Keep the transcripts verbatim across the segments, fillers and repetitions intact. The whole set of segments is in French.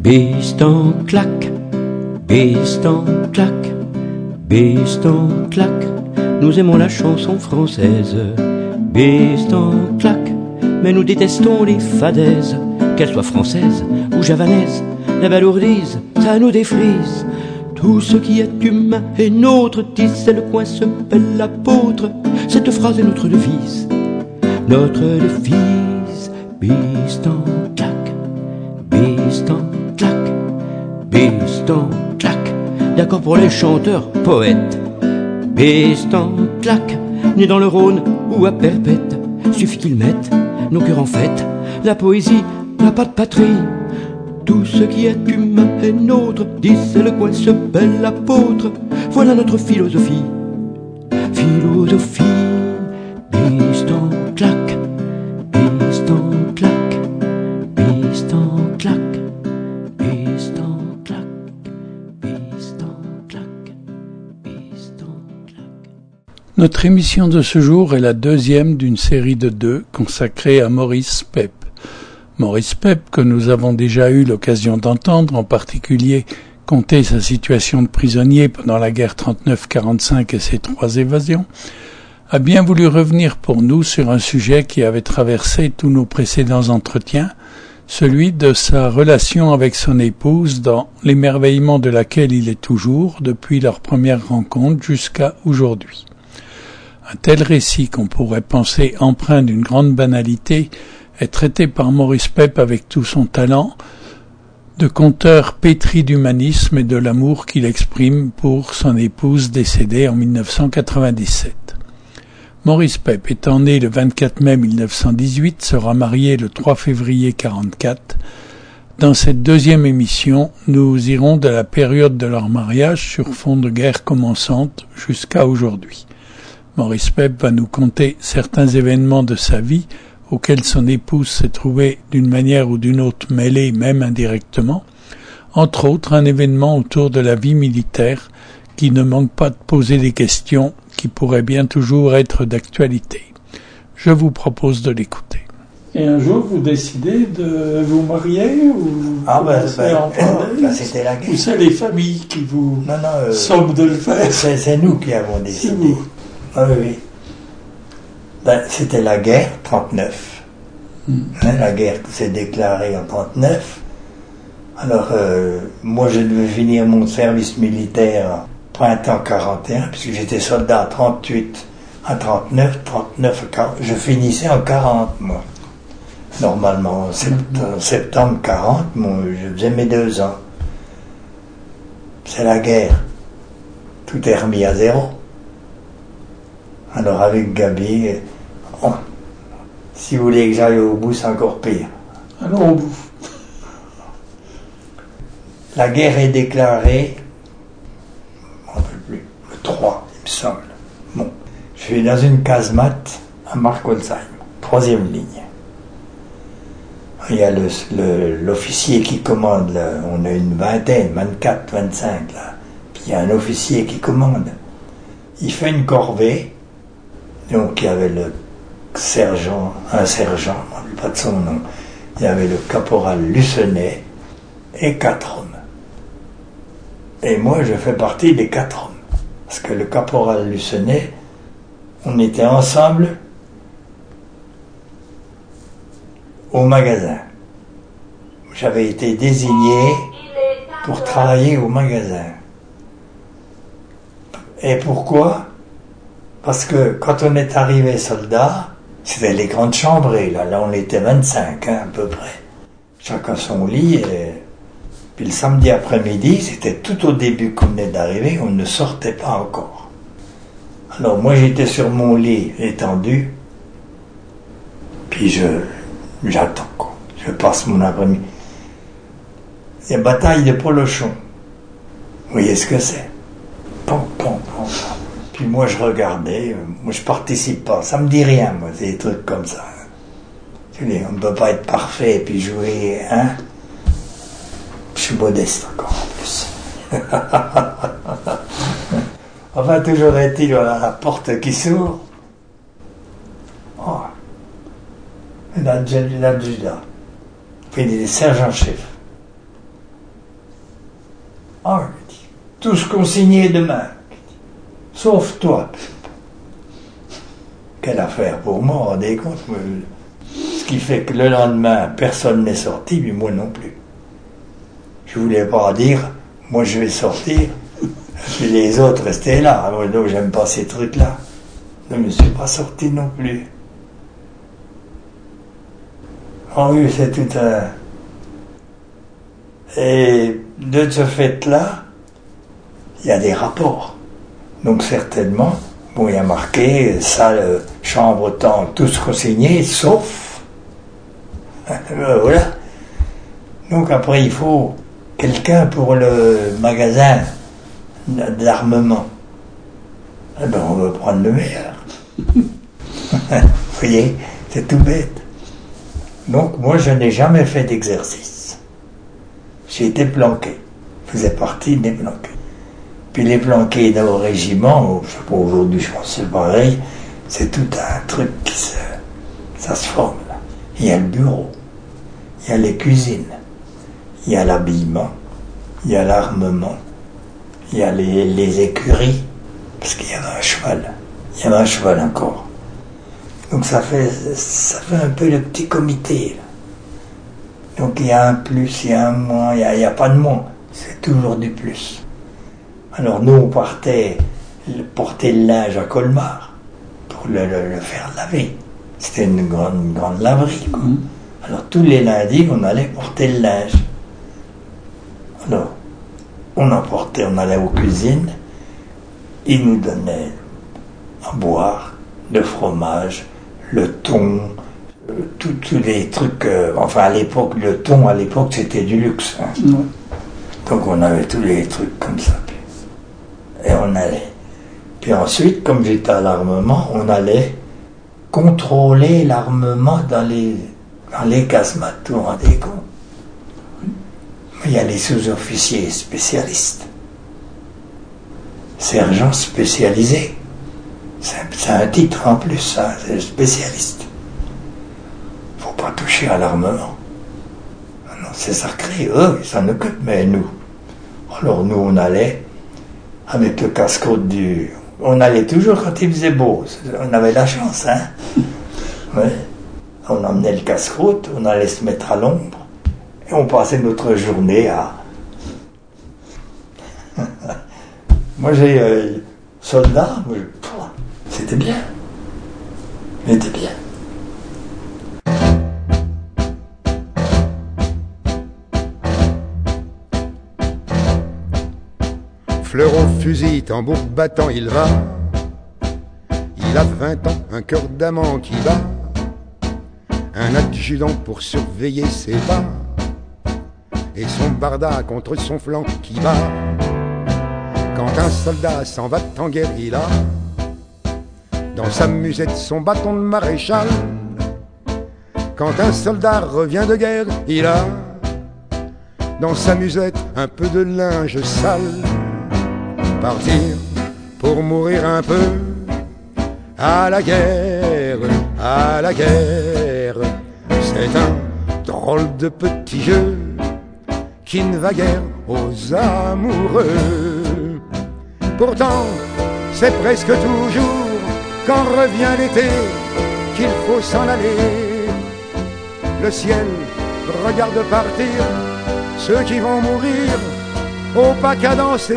Bistan claque, bistan claque, bistan claque, nous aimons la chanson française. Bistan claque, mais nous détestons les fadaises, qu'elles soient françaises ou javanaises. La balourdise, ça nous défrise. Tout ce qui est humain est nôtre, disait le coin se pèle l'apôtre. Cette phrase est notre devise, notre devise. Bistan claque, bistan claque, bistan claque. D'accord pour les chanteurs, poètes. Bistan claque, né dans le Rhône ou à Perpète, suffit qu'ils mettent nos cœurs en fête. La poésie n'a pas de patrie. Tout ce qui est humain est nôtre, disait le coin se bel apôtre. Voilà notre philosophie. Philosophie. Bistan claque, bistan claque, bistan claque, bistan claque, bistan claque, bistan claque. Notre émission de ce jour est la deuxième d'une série de deux consacrée à Maurice Pep. Maurice Pep, que nous avons déjà eu l'occasion d'entendre, en particulier conter sa situation de prisonnier pendant la guerre trente-neuf quarante-cinq et ses trois évasions, a bien voulu revenir pour nous sur un sujet qui avait traversé tous nos précédents entretiens, celui de sa relation avec son épouse, dans l'émerveillement de laquelle il est toujours depuis leur première rencontre jusqu'à aujourd'hui. Un tel récit qu'on pourrait penser empreint d'une grande banalité est traité par Maurice Pep avec tout son talent de conteur pétri d'humanisme et de l'amour qu'il exprime pour son épouse décédée en dix-neuf cent quatre-vingt-dix-sept. Maurice Pep, étant né le vingt-quatre mai mille neuf cent dix-huit, sera marié le trois février quarante-quatre. Dans cette deuxième émission, nous irons de la période de leur mariage sur fond de guerre commençante jusqu'à aujourd'hui. Maurice Pep va nous conter certains événements de sa vie auquel son épouse s'est trouvée d'une manière ou d'une autre mêlée, même indirectement, entre autres un événement autour de la vie militaire qui ne manque pas de poser des questions qui pourraient bien toujours être d'actualité. Je vous propose de l'écouter. Et un jour, vous décidez de vous marier ou ah ben, ben, ben c'était la guerre. Ou c'est les familles qui vous non, non, euh, somment de le faire? C'est, c'est nous qui avons décidé. Ah oui, oui. Ben, c'était la guerre, trente-neuf. Mm. Hein, la guerre s'est déclarée en trente-neuf. Alors, euh, moi, je devais finir mon service militaire printemps quarante et un, puisque j'étais soldat à trente-huit à trente-neuf, trente-neuf à quarante. Je finissais en quarante, moi. Normalement, en septembre, mm. septembre quarante, moi, je faisais mes deux ans. C'est la guerre. Tout est remis à zéro. Alors, avec Gabi, oh, si vous voulez que j'aille au bout, c'est encore pire. Allons au bout. La guerre est déclarée, on ne peut plus, le trois, il me semble. Bon, je suis dans une casemate à Markolsheim, troisième ligne. Il y a le, le, l'officier qui commande, là. On a une vingtaine, vingt-quatre, vingt-cinq, là. Puis il y a un officier qui commande. Il fait une corvée. Donc il y avait le sergent, un sergent, on ne dit pas de son nom, il y avait le caporal Lucenay et quatre hommes. Et moi je fais partie des quatre hommes. Parce que le caporal Lucenay, on était ensemble au magasin. J'avais été désigné pour travailler au magasin. Et pourquoi ? Parce que quand on est arrivé soldat, c'était les grandes chambrées, là, là on était vingt-cinq, hein, à peu près. Chacun son lit, et puis le samedi après-midi, c'était tout au début qu'on venait d'arriver, on ne sortait pas encore. Alors moi j'étais sur mon lit étendu, puis je, j'attends, quoi. Je passe mon après-midi. Il y a bataille de Polochon. Vous voyez ce que c'est? Pom, pom, pom, pom. Puis moi je regardais, moi je participe pas, ça me dit rien, moi, c'est des trucs comme ça. Tu dis, on ne peut pas être parfait et puis jouer, hein. Je suis modeste encore en plus. Enfin, toujours est-il, voilà la porte qui s'ouvre. Oh. L'adjudant, puis il est sergent-chef. Ah, je dis, tous consignés demain. Sauf toi. Quelle affaire pour moi, vous rendez compte? Ce qui fait que le lendemain, personne n'est sorti, mais moi non plus. Je voulais pas dire, moi je vais sortir, et les autres restaient là. Alors, donc, j'aime pas ces trucs-là. Je ne me suis pas sorti non plus. Oh oui, c'est tout un... Et de ce fait-là, il y a des rapports. Donc certainement, bon, il y a marqué salle, chambre, temps, tous consignés, sauf. Voilà. Donc après, il faut quelqu'un pour le magasin d'armement. Eh ben, on va prendre le meilleur. Vous voyez, c'est tout bête. Donc moi, je n'ai jamais fait d'exercice. J'ai été planqué. Je faisais partie des planqués. Puis les planqués dans le régiment, je sais pas, aujourd'hui je pense que c'est pareil, c'est tout un truc qui se... ça se forme là. Il y a le bureau, il y a les cuisines, il y a l'habillement, il y a l'armement, il y a les, les écuries, parce qu'il y avait un cheval, il y avait un cheval encore. Donc ça fait, ça fait un peu le petit comité là. Donc il y a un plus, il y a un moins, il n'y a, il y a pas de moins, c'est toujours du plus. Alors nous, on partait porter le linge à Colmar pour le, le, le faire laver. C'était une grande, une grande laverie, quoi. Mmh. Alors tous les lundis, on allait porter le linge. Alors, on en portait, on allait aux cuisines. Ils nous donnaient à boire, le fromage, le thon, euh, tous les trucs... Euh, enfin, à l'époque, le thon, à l'époque, c'était du luxe. Hein. Mmh. Donc on avait tous les trucs comme ça. Et on allait. Puis ensuite, comme j'étais à l'armement, on allait contrôler l'armement dans les, dans les casemates, vous vous rendez compte? Il y a les sous-officiers spécialistes. Sergent spécialisé. C'est, c'est un titre en plus, ça, c'est spécialiste. Faut pas toucher à l'armement. Non, c'est sacré, eux, ils s'en occupent, mais nous. Alors nous, on allait avec le casse-croûte du... On allait toujours quand il faisait beau. On avait la chance, hein. Ouais. On emmenait le casse-croûte, on allait se mettre à l'ombre, et on passait notre journée à... Moi, j'ai... Euh, soldat, c'était bien. C'était bien. Fleur au fusil, tambour battant, il va. Il a vingt ans, un cœur d'amant qui bat. Un adjudant pour surveiller ses pas. Et son barda contre son flanc qui bat. Quand un soldat s'en va en guerre, il a dans sa musette son bâton de maréchal. Quand un soldat revient de guerre, il a dans sa musette un peu de linge sale. Partir pour mourir un peu à la guerre, à la guerre. C'est un drôle de petit jeu qui ne va guère aux amoureux. Pourtant, c'est presque toujours quand revient l'été qu'il faut s'en aller. Le ciel regarde partir ceux qui vont mourir au pas cadencé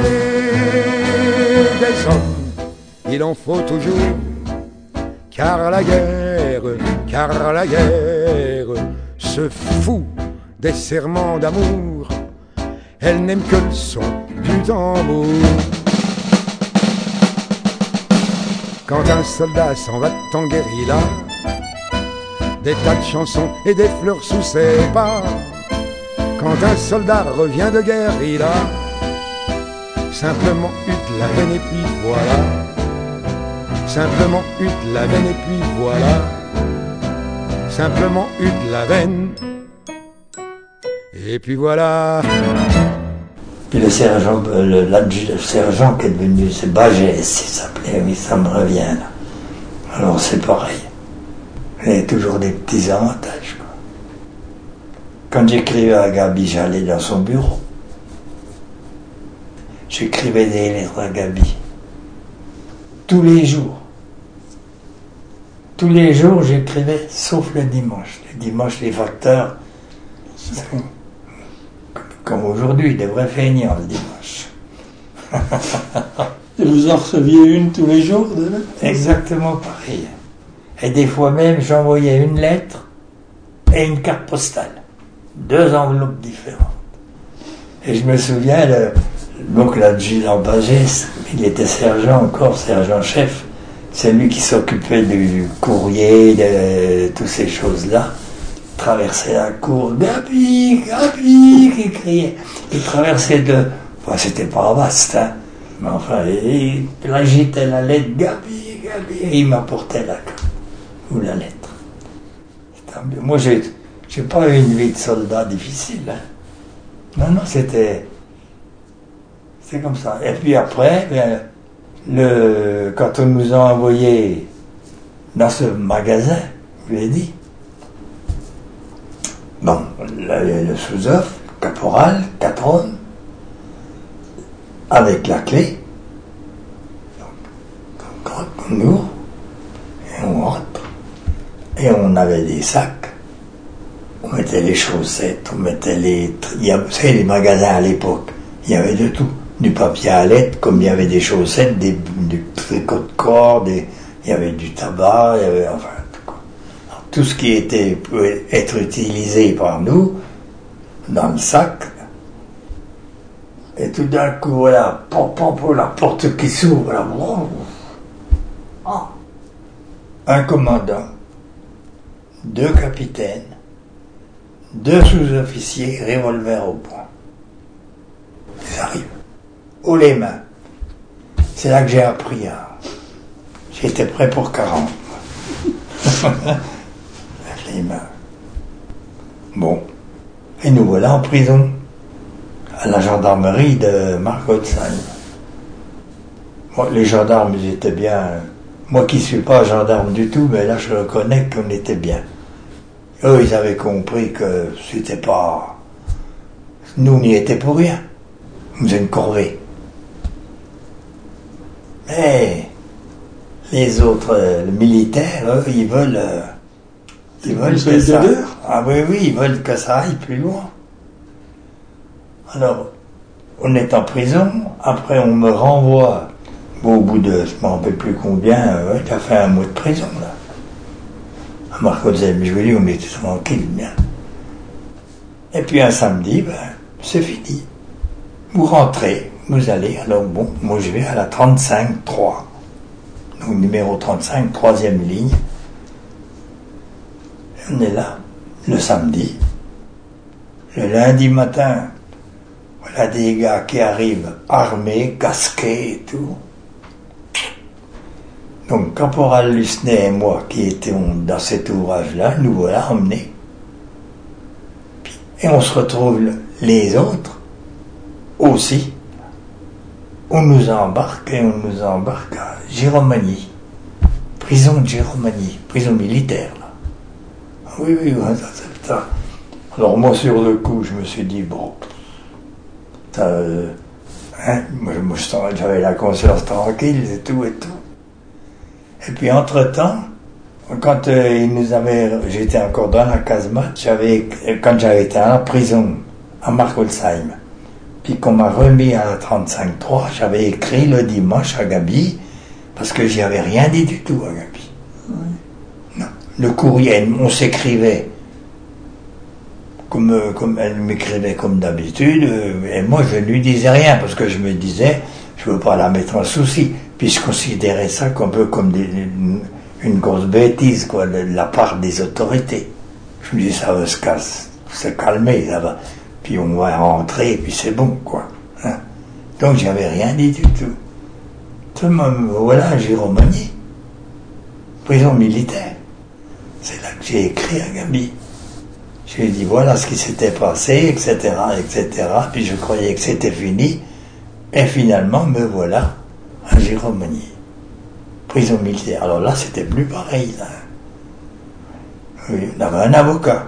des hommes. Il en faut toujours, car la guerre, car la guerre se fout des serments d'amour. Elle n'aime que le son du tambour. Quand un soldat s'en va en guerre, il a des tas de chansons et des fleurs sous ses pas. Quand un soldat revient de guerre, il a simplement eu de la veine et puis voilà. Simplement eu de la veine et puis voilà. Simplement eu de la veine et puis voilà. Puis le sergent, le, le sergent qui est devenu, c'est Bagès, il s'appelait, oui, ça me revient là. Alors c'est pareil. Il y a toujours des petits avantages, quoi. Quand j'écrivais à Gabi, j'allais dans son bureau. j'écrivais des lettres à Gaby. Tous les jours. Tous les jours, j'écrivais, sauf le dimanche. Le dimanche, les facteurs, comme aujourd'hui, des vrais feignants le dimanche. Et vous en receviez une tous les jours de lettres? Exactement pareil. Et des fois même, j'envoyais une lettre et une carte postale. Deux enveloppes différentes. Et je me souviens, le, donc l'adjudant Bagès, il était sergent encore, sergent-chef. C'est lui qui s'occupait du courrier, de, de toutes ces choses-là. Il traversait la cour, Gaby, Gaby, qui criait. Il traversait de... Enfin, c'était pas vaste, hein. Mais enfin, il, il agitait la lettre, Gaby, Gaby, et il m'apportait la carte, ou la lettre. Moi, j'ai, j'ai pas eu une vie de soldat difficile, hein. Non, non, c'était... C'était comme ça. Et puis après, bien, le, quand on nous a envoyés dans ce magasin, je l'ai dit, bon, le, le sous-off, caporal, quatre hommes, avec la clé, donc, on ouvre, et on rentre, et on avait des sacs, on mettait les chaussettes, on mettait les... Il y avait, vous savez, les magasins à l'époque, il y avait de tout. Du papier à lettres, comme il y avait des chaussettes, des, du tricot de corps, des, il y avait du tabac, il y avait, enfin, tout, alors, tout ce qui était, pouvait être utilisé par nous, dans le sac, et tout d'un coup, voilà, pom, pom, pom, la porte qui s'ouvre, là, oh. Un commandant, deux capitaines, deux sous-officiers, revolver au poing. Ils arrivent. Haut les mains. C'est là que j'ai appris. Hein. J'étais prêt pour quarante. Les mains. Bon. Et nous voilà en prison. À la gendarmerie de Markolsheim. Bon, les gendarmes, ils étaient bien. Moi qui ne suis pas gendarme du tout, mais là je reconnais qu'on était bien. Eux, ils avaient compris que c'était pas. Nous, n'y étions pour rien. Nous faisons une corvée. Mais les autres, euh, les militaires, eux, ils veulent, euh, ils veulent que ça. Ah oui, oui, ils veulent que ça aille plus loin. Alors, on est en prison. Après, on me renvoie. Bon, au bout de, je ne me rappelle plus combien, euh, tu as fait un mois de prison là. À Markolsheim, je lui dis, on était tranquille, bien. Et puis un samedi, ben, c'est fini. Vous rentrez, vous allez, alors bon, moi je vais à la trente-cinq trois. Donc numéro trente-cinq, troisième ligne. Et on est là, le samedi. Le lundi matin, voilà des gars qui arrivent armés, casqués et tout. Donc Caporal Lusnet et moi, qui étions dans cet ouvrage-là, nous voilà emmenés. Et on se retrouve les autres aussi. On nous embarque et on nous embarque à Giromagny. Prison de Giromagny, prison militaire, là. Oui, oui, oui, ça, c'est ça. Alors moi, sur le coup, je me suis dit, bon, ça, euh, hein, moi, moi j'avais la conscience tranquille et tout et tout. Et puis, entre-temps, quand euh, ils nous avaient, j'étais encore dans la casemate, j'avais, quand j'avais été à la prison, à Markolsheim, puis qu'on m'a remis à la trente-cinq trois, j'avais écrit le dimanche à Gaby, parce que j'y avais rien dit du tout à Gaby. Oui. Non. Le courrier, on s'écrivait, comme, comme elle m'écrivait comme d'habitude, et moi je ne lui disais rien, parce que je me disais, je ne veux pas la mettre en souci, puis je considérais ça un peu comme des, une, une grosse bêtise, quoi, de la part des autorités. Je me dis, ça va se casser, se calmer, ça va. Puis on va rentrer, puis c'est bon, quoi. Hein? Donc j'avais rien dit du tout. Tout le monde, voilà, Giromagny, prison militaire. C'est là que j'ai écrit à Gaby. Je lui ai dit, voilà ce qui s'était passé, et cetera, et cetera. Puis je croyais que c'était fini. Et finalement, me voilà à Giromagny. Prison militaire. Alors là, c'était plus pareil, là. Oui, on avait un avocat.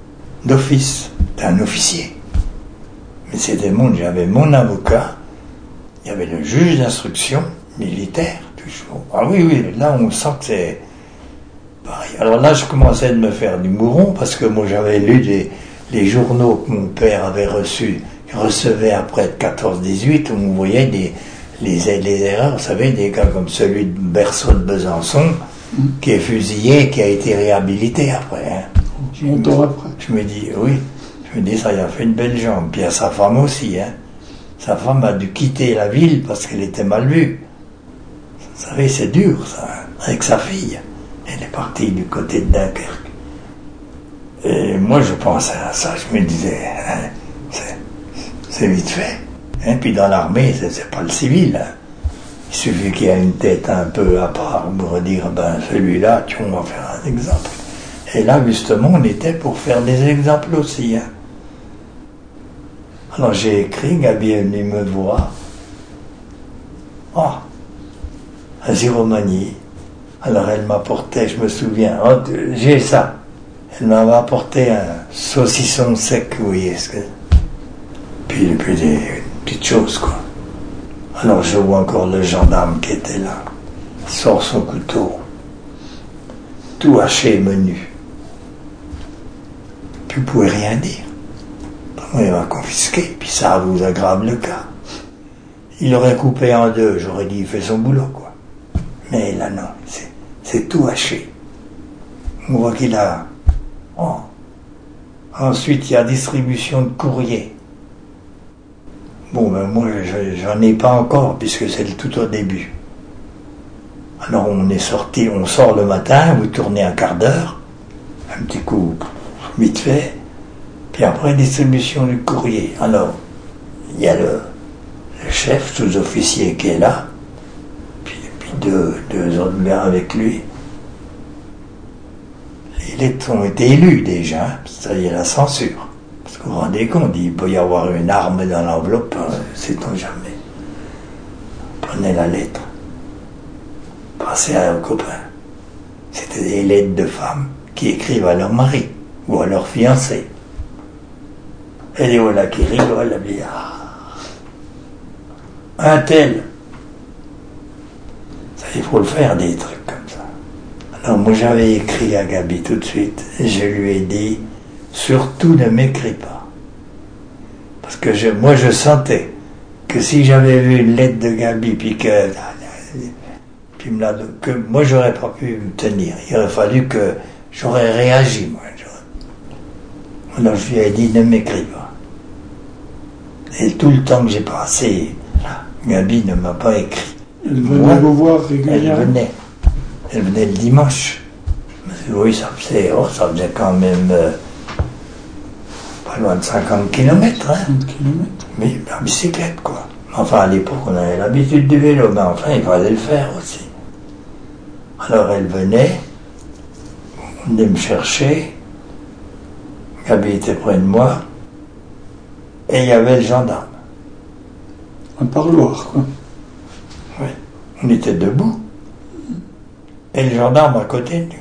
D'office. Un officier. Mais c'était mon, j'avais mon avocat, il y avait le juge d'instruction militaire, toujours. Ah oui, oui, là on sent que c'est pareil. Alors là, je commençais de me faire du mouron, parce que moi j'avais lu les, les journaux que mon père avait reçus, recevait après quatorze dix-huit, où on voyait des, les, les erreurs, vous savez, des cas comme celui de Berceau de Besançon, mmh. qui est fusillé, qui a été réhabilité après. Hein. Longtemps après. Je me dis, oui, je me dis, ça y a fait une belle jambe. Puis à sa femme aussi, hein. Sa femme a dû quitter la ville parce qu'elle était mal vue. Vous savez, c'est dur, ça, hein, avec sa fille. Elle est partie du côté de Dunkerque. Et moi, je pensais à ça, je me disais, hein, c'est, c'est vite fait. Hein. Puis dans l'armée, c'est, c'est pas le civil. Hein. Il suffit qu'il y ait une tête un peu à part pour dire, ben celui-là, tu on va faire un exemple. Et là, justement, on était pour faire des exemples aussi. Hein. Alors j'ai écrit, Gabi est venue me voir. Oh, à Giromagny. Alors elle m'apportait, je me souviens, oh, j'ai ça. Elle m'avait apporté un saucisson sec, vous voyez ce que. Puis, puis des petites choses, quoi. Alors je vois encore le gendarme qui était là. Il sort son couteau. Tout haché, menu. Puis vous pouvez rien dire. Il va confisquer, puis ça vous aggrave le cas. Il aurait coupé en deux, j'aurais dit, il fait son boulot, quoi. Mais là, non, c'est, c'est tout haché. On voit qu'il a... Oh. Ensuite, il y a distribution de courrier. Bon, ben moi, je, j'en ai pas encore, puisque c'est le tout au début. Alors, on est sorti, on sort le matin, vous tournez un quart d'heure, un petit coup vite fait, puis après, distribution du courrier. Alors, il y a le, le chef, sous-officier qui est là, puis, puis deux, deux autres gars avec lui. Les lettres ont été élues déjà, hein, ça y est la censure. Parce que vous vous rendez compte, il peut y avoir une arme dans l'enveloppe, hein, sait-on jamais. Prenez la lettre, passez à vos copains. C'était des lettres de femmes qui écrivent à leur mari ou à leur fiancé. Et les voilà qui rigolent, elle dit, ah, un tel. Ça, il faut le faire, des trucs comme ça. Alors moi j'avais écrit à Gabi tout de suite, et je lui ai dit, surtout ne m'écris pas. Parce que je, moi je sentais que si j'avais vu une lettre de Gabi, puis que, puis me la, que moi j'aurais pas pu me tenir. Il aurait fallu que j'aurais réagi, moi. Alors je lui ai dit, ne m'écris pas. Et tout le temps que j'ai passé, Gabi ne m'a pas écrit. Elle venait moi, vous voir régulièrement. Elle venait. Elle venait le dimanche. Oui, ça faisait, oh, ça faisait quand même euh, pas loin de cinquante kilomètres. Hein. cinquante kilomètres. Oui, la bicyclette, quoi. Enfin, à l'époque, on avait l'habitude du vélo, mais enfin, il fallait le faire aussi. Alors, elle venait, on venait me chercher. Gabi était près de moi. Et il y avait le gendarme. Un parloir, quoi. Oui. On était debout. Et le gendarme à côté de nous.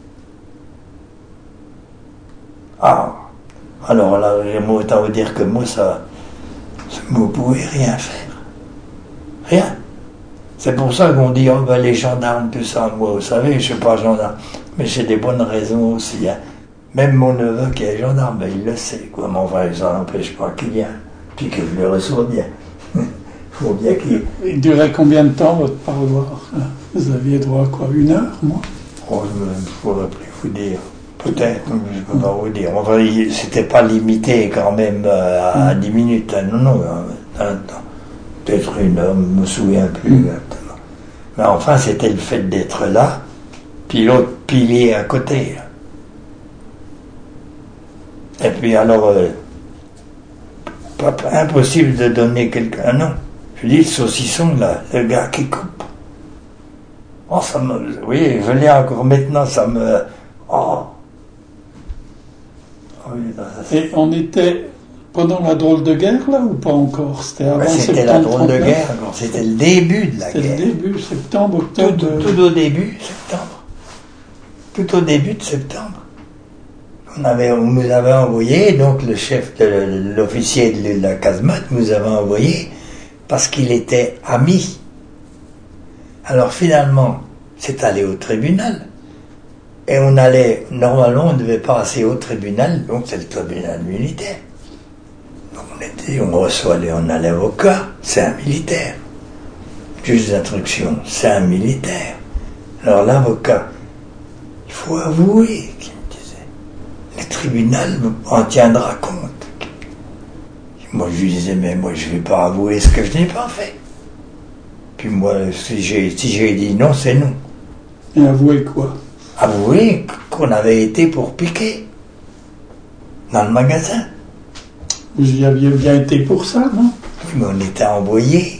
Ah. Alors là, moi, autant vous dire que moi, ça... Vous ne pouvez rien faire. Rien. C'est pour ça qu'on dit, oh ben les gendarmes, tout ça. Moi, vous savez, je ne suis pas gendarme. Mais j'ai des bonnes raisons aussi, hein. Même mon neveu qui est gendarme, ben, il le sait, quoi. Mais enfin, ça n'empêche pas qu'il vienne. Puis que je le reçois bien. Il faut bien qu'il... Il durait combien de temps, votre parloir? Vous aviez droit à quoi? Une heure, moi? Oh, je ne pourrais plus vous dire. Peut-être, je ne peux pas vous dire. Enfin, c'était pas limité quand même à dix minutes. Non, non, peut-être une heure, je ne me souviens plus exactement. Mais enfin, c'était le fait d'être là, puis l'autre pilier à côté. Et puis alors, euh, pas, pas impossible de donner quelqu'un. Ah non, je dis le saucisson là, le gars qui coupe. Oh, ça me. Oui, je l'ai encore maintenant, ça me. Oh. Oui, et on était pendant la drôle de guerre là ou pas encore? C'était avant ouais, c'était la drôle de guerre, encore. C'était le début de la c'était guerre. C'était le début, septembre, octobre. Tout, tout, tout au début, septembre. Tout au début de septembre. On, avait, on nous avait envoyé, donc le chef, de, l'officier de la casemate nous avait envoyé parce qu'il était ami. Alors finalement, c'est allé au tribunal. Et on allait, normalement, on devait passer au tribunal, donc c'est le tribunal militaire. Donc on était, on reçoit, on a l'avocat, c'est un militaire. Juge d'instruction, c'est un militaire. Alors l'avocat, il faut avouer, qu'il me disait, le tribunal en tiendra compte. Moi je lui disais, mais moi je ne vais pas avouer ce que je n'ai pas fait. Puis moi, si j'ai, si j'ai dit non, c'est non. Et avouer quoi? Avouer qu'on avait été pour piquer dans le magasin. Vous y aviez bien été pour ça, non? Oui, mais on était envoyé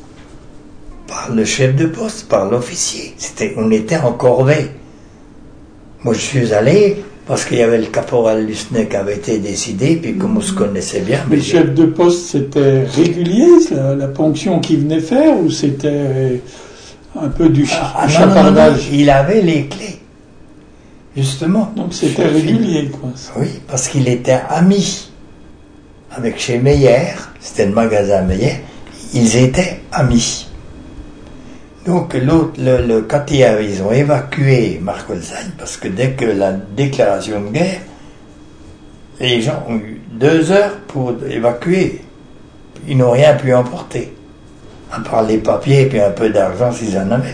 par le chef de poste, par l'officier. C'était, on était en corvée. Moi, je suis allé parce qu'il y avait le caporal Lusnet qui avait été décidé, puis comme on se connaissait bien... Mais le chef de poste, c'était régulier, la, la ponction qu'il venait faire, ou c'était un peu du ch- ah, chapardage? Non, non, non, il avait les clés, justement. Donc c'était régulier, quoi. Oui, parce qu'il était ami avec chez Meyer, c'était le magasin Meyer, ils étaient amis. Donc l'autre, le, le, quand ils, ils ont évacué Markolsheim, parce que dès que la déclaration de guerre, les gens ont eu deux heures pour évacuer. Ils n'ont rien pu emporter, à part les papiers et puis un peu d'argent s'ils en avaient.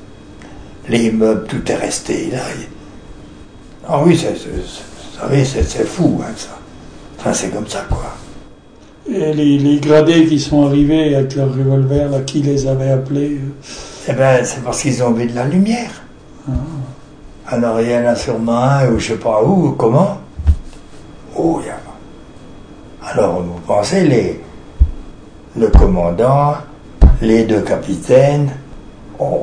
Les meubles, tout est resté là. Ah oui, c'est, c'est, vous savez, c'est, c'est fou, hein, ça. Enfin, c'est comme ça, quoi. Et les, les gradés qui sont arrivés avec leurs revolvers, là, qui les avait appelés? Eh bien, c'est parce qu'ils ont vu de la lumière. Ah. Alors, il y en a sûrement un, ou je sais pas où, ou comment. Oh, il y a... Alors, vous pensez, les... le commandant, les deux capitaines, oh,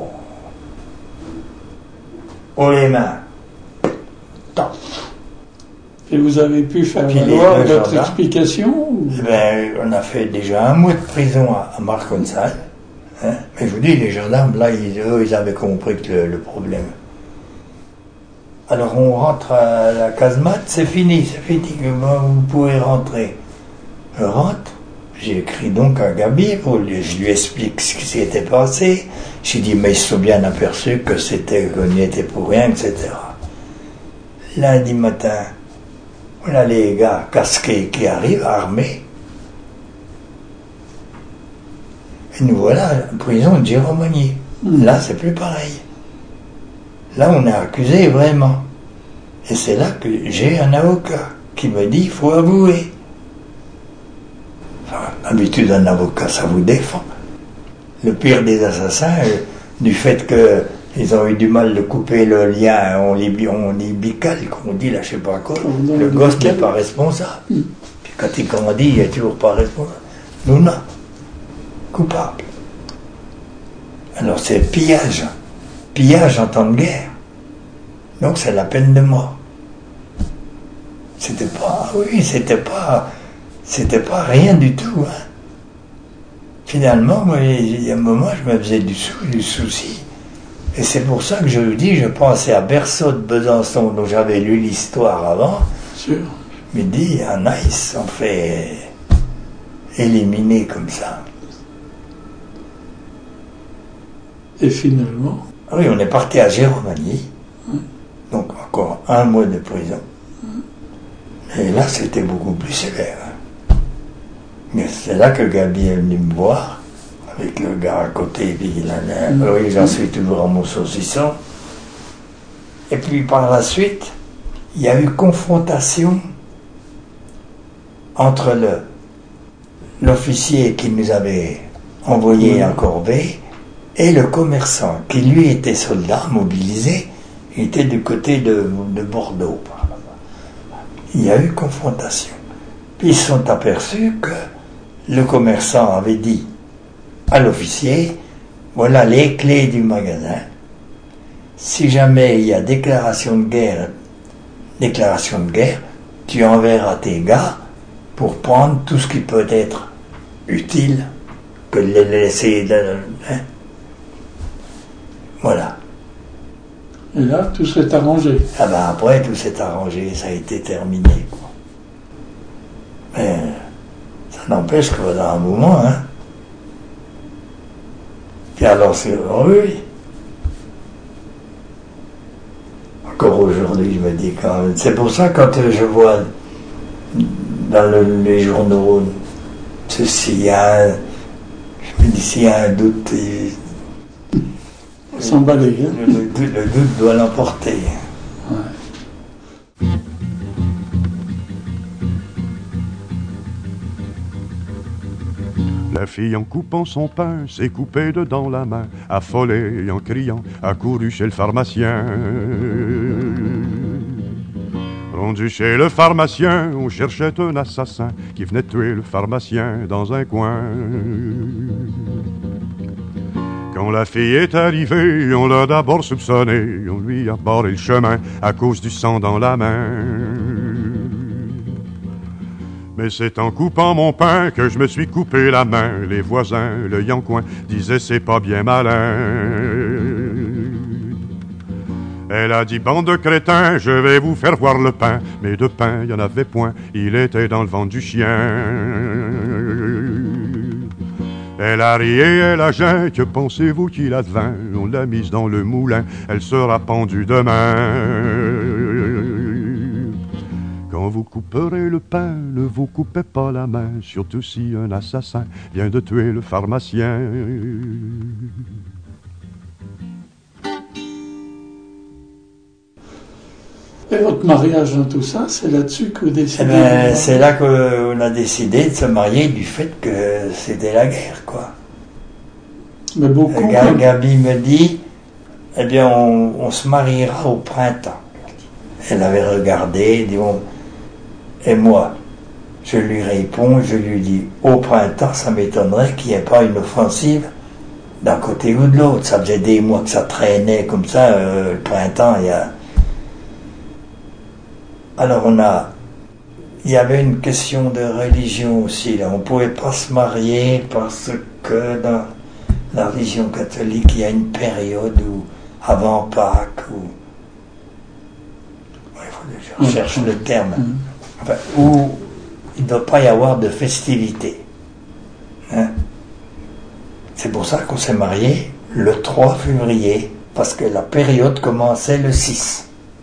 oh les mains. Tant. Et vous avez pu faire valoir votre explication ou... Eh bien, on a fait déjà un mois de prison à, à Markolsheim. Hein? Mais je vous dis, les gendarmes, là, ils, eux, ils avaient compris que le, le problème. Alors, on rentre à la casemate, c'est fini, c'est fini, vous pouvez rentrer. Je rentre, j'ai écrit donc à Gabi, pour lui, je lui explique ce qui s'était passé. J'ai dit, mais ils se sont bien aperçus que c'était, qu'on n'y était pour rien, et cetera. Lundi matin, on a les gars casqués qui arrivent, armés. Et nous voilà en prison de Giromagny. Mmh. Là, c'est plus pareil. Là, on est accusé vraiment. Et c'est là que j'ai un avocat qui me dit, il faut avouer. Enfin, d'habitude, un avocat, ça vous défend. Le pire des assassins, euh, du fait qu'ils ont eu du mal de couper le lien ombilical, qu'on dit là, je sais pas quoi, oh, le gosse n'est pas responsable. Mmh. Puis quand il grandit, il n'est toujours pas responsable. Nous, non. Coupable. Alors c'est pillage. Pillage en temps de guerre. Donc c'est la peine de mort. C'était pas, oui, c'était pas, c'était pas rien du tout. Hein. Finalement, moi, il y a un moment, je me faisais du, sou, du souci. Et c'est pour ça que je vous dis, je pensais à Berceau de Besançon, dont j'avais lu l'histoire avant. Sûr. Je me dis, en ils se sont fait éliminer comme ça. Et finalement? Oui, on est parti à Giromagny, mmh. Donc encore un mois de prison. Mmh. Et là, c'était beaucoup plus sévère. Mais c'est là que Gabi est venu me voir, avec le gars à côté, et puis il en a... Mmh. Oui, j'en suis toujours à mon saucisson. Et puis par la suite, il y a eu confrontation entre le, l'officier qui nous avait envoyé mmh. en corvée et le commerçant, qui lui était soldat, mobilisé, il était du côté de, de Bordeaux. Il y a eu confrontation. Puis ils se sont aperçus que le commerçant avait dit à l'officier, voilà les clés du magasin, si jamais il y a déclaration de guerre, déclaration de guerre, tu enverras tes gars pour prendre tout ce qui peut être utile, que de les laisser... Hein. Voilà. Et là, tout s'est arrangé. Ah ben après, tout s'est arrangé, ça a été terminé, quoi. Mais ça n'empêche que dans un moment, hein, alors, c'est, oh oui. Encore aujourd'hui, je me dis quand même. C'est pour ça, quand je vois dans le, les journaux ceci, il y a un, je me dis, s'il y a un doute, il, s'emballer, hein. le, le, le doute doit l'emporter. Ouais. La fille, en coupant son pain, s'est coupée dedans la main, affolée et en criant, a couru chez le pharmacien. Rendu chez le pharmacien, on cherchait un assassin qui venait tuer le pharmacien dans un coin. Quand la fille est arrivée, on l'a d'abord soupçonné, on lui a barré le chemin à cause du sang dans la main. Mais c'est en coupant mon pain que je me suis coupé la main. Les voisins, le yancoin, disaient c'est pas bien malin. Elle a dit, bande de crétins, je vais vous faire voir le pain. Mais de pain, il y en avait point, il était dans le ventre du chien. Elle a ri et elle a geint, que pensez-vous qu'il advint? On l'a mise dans le moulin, elle sera pendue demain. Quand vous couperez le pain, ne vous coupez pas la main, surtout si un assassin vient de tuer le pharmacien. Et votre mariage dans tout ça, c'est là-dessus que vous décidez? Eh ben, c'est là qu'on a décidé de se marier du fait que c'était la guerre, quoi. Mais beaucoup. Ga- Gabi me dit, eh bien, on, on se mariera au printemps. Elle avait regardé, dit, on... et moi, je lui réponds, je lui dis, au printemps, ça m'étonnerait qu'il n'y ait pas une offensive d'un côté ou de l'autre. Ça faisait des mois que ça traînait comme ça, euh, le printemps, il y a... Alors on a, il y avait une question de religion aussi, là. On ne pouvait pas se marier parce que dans la religion catholique, il y a une période où, avant Pâques, où, ouais, faut, je cherche le terme, enfin, où il ne doit pas y avoir de festivités. Hein? C'est pour ça qu'on s'est marié le trois février, parce que la période commençait le six.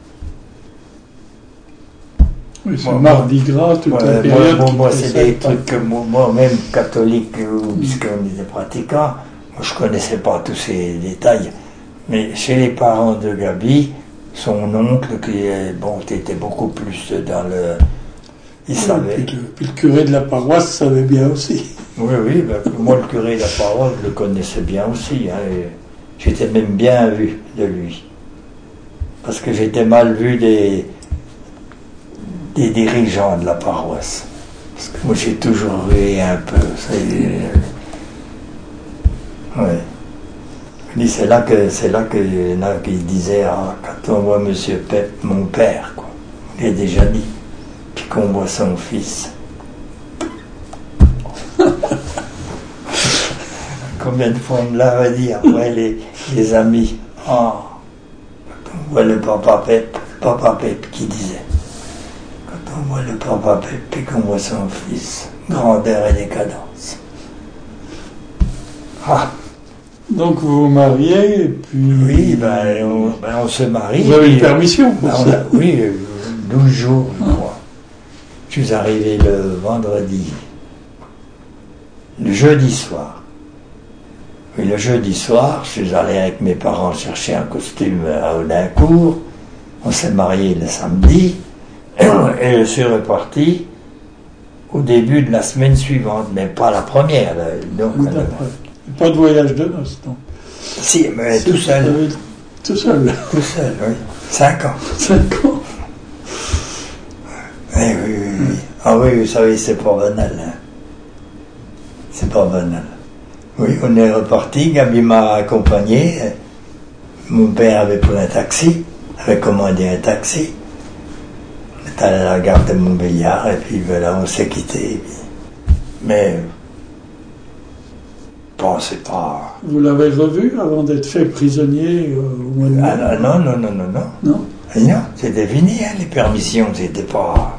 Oui, c'est Mardi Gras, toute ouais, la période. Moi, moi c'est des pas... trucs que moi-même, catholique, mm. puisqu'on était pratiquant, moi je connaissais pas tous ces détails. Mais chez les parents de Gabi, son oncle, qui bon, était beaucoup plus dans le... Il oui, savait. Puis le, puis le curé de la paroisse savait bien aussi. Oui, oui, ben, moi le curé de la paroisse, je le connaissais bien aussi. Hein, j'étais même bien vu de lui. Parce que j'étais mal vu des... des dirigeants de la paroisse. Parce que moi j'ai toujours vu un peu. C'est, ouais. C'est là que c'est là que là qu'il disait ah, quand on voit Monsieur Pep, mon père, quoi. Il a déjà dit. Puis qu'on voit son fils. Combien de fois on me l'avait dit après les, les amis. Oh, quand on voit le papa Pep, papa Pep qui disait. On voit le papa Pépé, qu'on voit son fils, grandeur et décadence. Ah. Donc vous vous mariez, et puis... Oui, ben on, ben on se marie. Vous avez une puis, permission pour ben, ça. on a, oui, douze jours, je crois. Je suis arrivé le vendredi, le jeudi soir. Oui, le jeudi soir, je suis allé avec mes parents chercher un costume à Audincourt. On s'est marié le samedi. Et je suis reparti au début de la semaine suivante, mais pas la première. Donc, Oui, pas de voyage de noces, non? Si, mais tout seul. Euh, tout seul. Tout seul, oui. Cinq ans. Cinq ans. Oui, oui, oui. oui. Ah oui, vous savez, c'est pas banal. Hein. C'est pas banal. Oui, on est reparti. Gabi m'a accompagné. Mon père avait pris un taxi, avait commandé un taxi. On est allé à la gare de Montbéliard et puis voilà, on s'est quitté. Mais bon, c'est pas. Vous l'avez revu avant d'être fait prisonnier euh, au mois de mai? Ah, non, non, non, non, non. Non. Et non, c'était fini, hein, les permissions, c'était pas.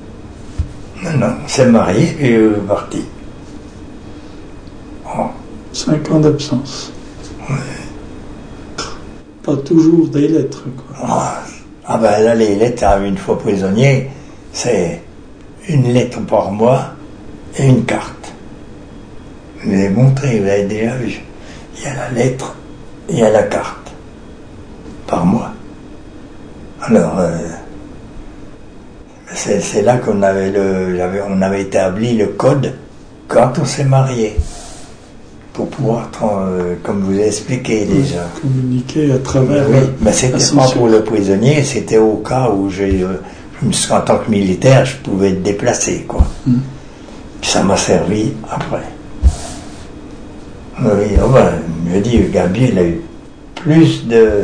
Non, non, on s'est marié et euh, parti. Oh. Cinq ans d'absence. Ouais. Pas toujours des lettres, quoi. Ah, ah ben là, les lettres, une fois prisonnier, c'est une lettre par mois et une carte. Je vous l'ai montré, vous l'avez déjà vu. Il y a la lettre et il y a la carte par mois. Alors, euh, c'est, c'est là qu'on avait, le, on avait établi le code quand on s'est marié. Pour pouvoir, euh, comme vous avez expliqué déjà. Communiquer à travers. Oui, mais c'était pas pour le prisonnier, c'était au cas où j'ai, euh, en tant que militaire, je pouvais être déplacé, quoi. Mm. Puis ça m'a servi après. Oui, oh ben, je dis, Gabi, il a eu plus de,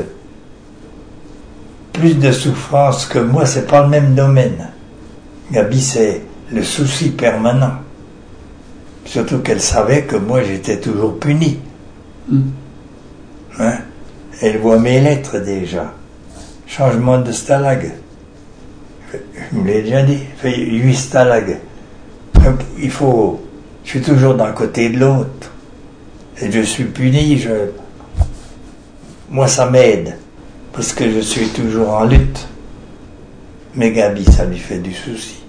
plus de souffrance que moi, c'est pas le même domaine. Gabi, c'est le souci permanent. Surtout qu'elle savait que moi, j'étais toujours puni. Mm. Hein? Elle voit mes lettres déjà. Changement de stalag. Je vous l'ai déjà dit. Fait huit stalags. Donc, il faut... Je suis toujours d'un côté de l'autre. Et je suis puni. Je... Moi, ça m'aide. Parce que je suis toujours en lutte. Mais Gabi, ça lui fait du souci.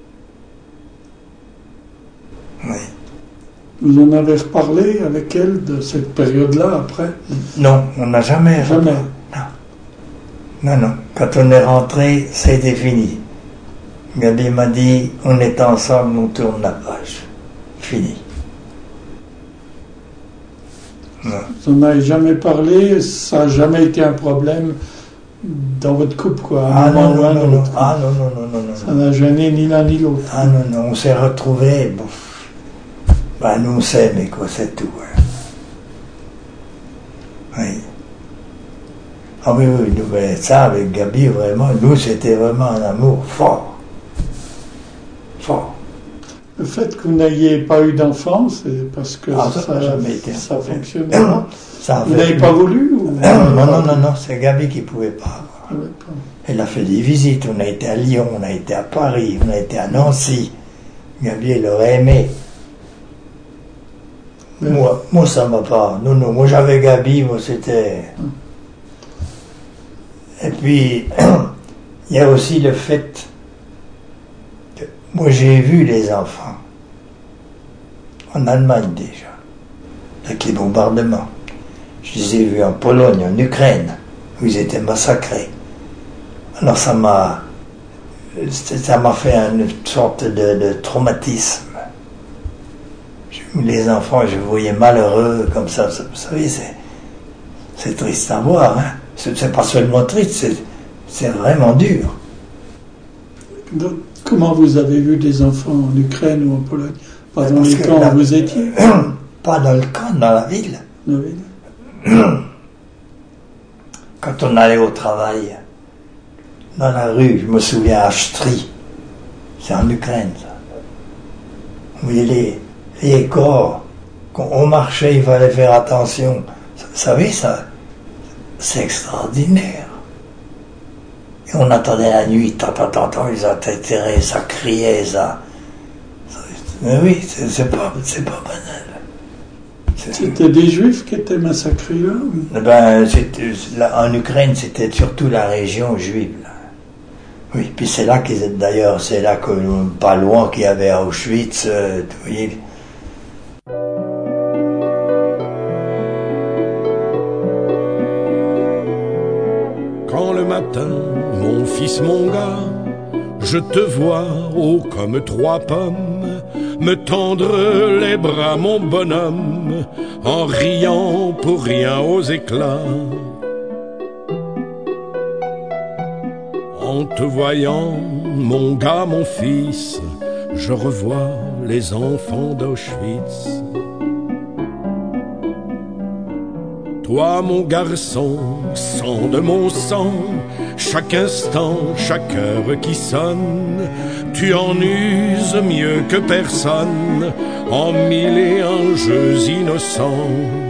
Oui. Vous en avez reparlé avec elle de cette période-là après? Non, on n'a jamais. Jamais. Non. Non, non. Quand on est rentré, c'était fini. Gabi m'a dit, on est ensemble, on tourne la page. Fini. Non. Vous n'en avez jamais parlé, ça n'a jamais été un problème dans votre couple, quoi. Ah non, non, non, non. Ah non, non, non, non, non. Ça n'a gêné ni l'un ni l'autre. Ah non, non, on s'est retrouvés. Bon. Ben, nous on s'aime, mais quoi, c'est tout. Hein. Oui. Ah oui, oui, nous, ben, ça, avec Gabi, vraiment, nous, c'était vraiment un amour fort. Fort. Le fait que vous n'ayez pas eu d'enfant, c'est parce que ah, ça, ça, ça, ça fonctionnait pas. Ça vous n'avez pas voulu ou... Non, non, non, non, non, c'est Gabi qui ne pouvait pas. Elle a fait des visites, on a été à Lyon, on a été à Paris, on a été à Nancy. Gabi, elle aurait aimé. Mais moi, moi, ça m'a pas. Non, non, moi j'avais Gabi, moi c'était. Et puis, il y a aussi le fait que moi j'ai vu les enfants en Allemagne déjà, avec les bombardements. Je les ai vus en Pologne, en Ukraine, où ils étaient massacrés. Alors ça m'a, ça m'a fait une sorte de, de traumatisme. Les enfants, je voyais malheureux comme ça. Vous savez, c'est, c'est triste à voir. Hein? C'est, c'est pas seulement triste, c'est, c'est vraiment dur. Donc, comment vous avez vu des enfants en Ukraine ou en Pologne? Pas dans les camps où vous étiez? Pas dans le camp, dans la ville. La ville. Quand on allait au travail, dans la rue, je me souviens à Stry, c'est en Ukraine, ça. Vous voyez les, les corps, quand on marchait, il fallait faire attention. Vous savez, ça, c'est extraordinaire. Et on attendait la nuit, tant, tant, tant, tant, ils atterraient, ça criait, ça. Mais oui, c'est, c'est, pas, c'est pas banal. C'est... C'était des Juifs qui étaient massacrés là ou... Ben, c'était, là, en Ukraine, c'était surtout la région juive. Là. Oui, puis c'est là qu'ils étaient, d'ailleurs, c'est là que, pas loin, qu'il y avait Auschwitz, euh, vous voyez. Quand le matin, mon fils, mon gars, je te vois haut comme trois pommes, me tendre les bras, mon bonhomme, en riant pour rien aux éclats. En te voyant, mon gars, mon fils, je revois les enfants d'Auschwitz. Toi, mon garçon, sang de mon sang, chaque instant, chaque heure qui sonne, tu en uses mieux que personne, en mille et un jeux innocents.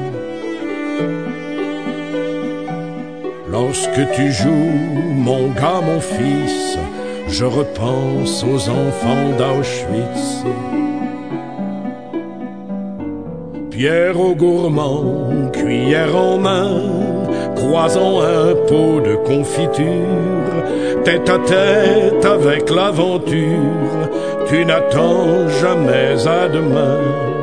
Lorsque tu joues, mon gars, mon fils, je repense aux enfants d'Auschwitz. Pierre au gourmand, cuillère en main, croisant un pot de confiture, tête à tête avec l'aventure, tu n'attends jamais à demain.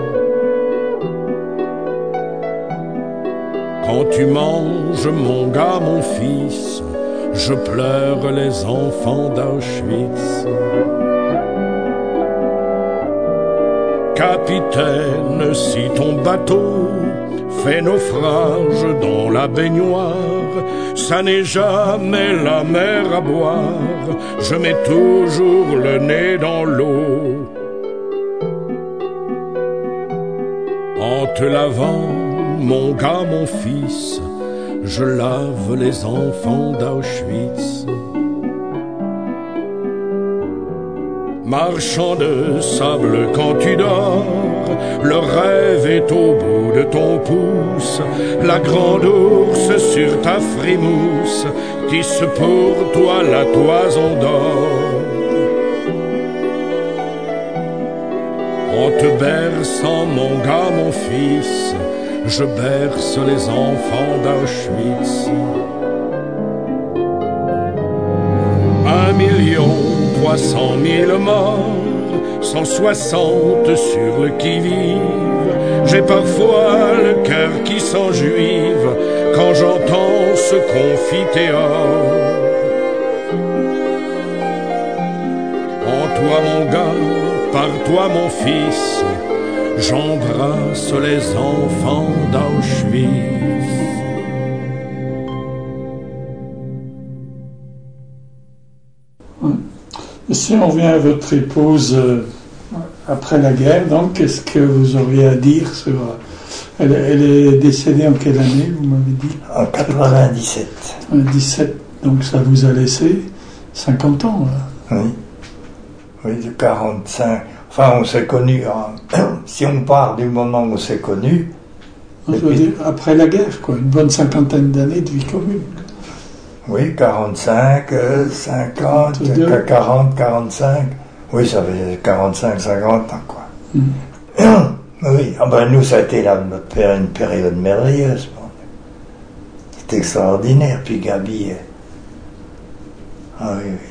Quand tu manges, mon gars, mon fils, je pleure les enfants d'Auschwitz. Capitaine, si ton bateau fait naufrage dans la baignoire, ça n'est jamais la mer à boire, je mets toujours le nez dans l'eau. En te lavant, mon gars, mon fils, je lave les enfants d'Auschwitz. Marchand de sable quand tu dors, le rêve est au bout de ton pouce, la grande ours sur ta frimousse tisse pour toi la toison d'or. En te berçant, mon gars, mon fils, je berce les enfants d'Auschwitz. Un million trois cent mille morts, cent soixante sur le qui-vive. J'ai parfois le cœur qui s'enjuive quand j'entends ce confiteor. En toi, mon gars, par toi, mon fils, j'embrasse les enfants d'Auschwitz. Si on revient à votre épouse euh, après la guerre, donc, qu'est-ce que vous auriez à dire sur... Elle, elle est décédée en quelle année, vous m'avez dit? En quatre-vingt-dix-sept. dix-sept, donc ça vous a laissé cinquante ans, là. Oui. Oui, de quarante-cinq. Enfin, on s'est connus, hein. Si on part du moment où on s'est connus... Je veux dire, après la guerre, quoi, une bonne cinquantaine d'années de vie commune. Oui, quarante-cinq, cinquante, quarante, quarante-cinq. Oui, ça fait quarante-cinq, cinquante ans, quoi. Mm. Oui, ah ben nous, ça a été là, une période merveilleuse. Bon. C'était extraordinaire. Puis Gabi... Ah oui,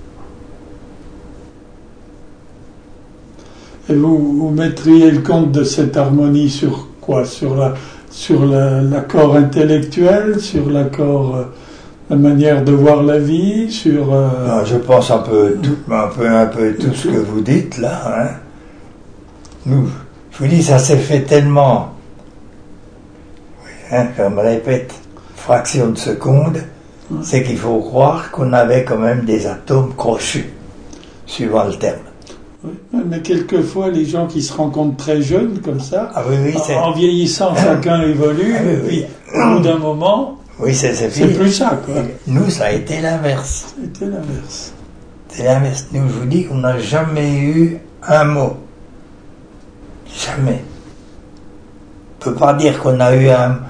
oui. Et vous, vous mettriez le compte de cette harmonie sur quoi? Sur la, sur la, l'accord intellectuel, sur l'accord... Euh, la manière de voir la vie, sur... Euh... Non, je pense un peu tout, un peu, un peu tout ce que vous dites, là. Hein. Nous, je vous dis, ça s'est fait tellement... Oui, hein, je me répète, fraction de seconde, ouais. C'est qu'il faut croire qu'on avait quand même des atomes crochus, suivant le terme. Oui, mais quelquefois, les gens qui se rencontrent très jeunes, comme ça, ah, oui, oui, c'est... en vieillissant, chacun évolue, ah, oui, et puis, oui. Au bout d'un moment... Oui, c'est, c'est, c'est plus ça, quoi. Nous, ça a été l'inverse. C'était l'inverse. C'était l'inverse. Nous, je vous dis qu'on n'a jamais eu un mot. Jamais. On ne peut pas dire qu'on a eu un,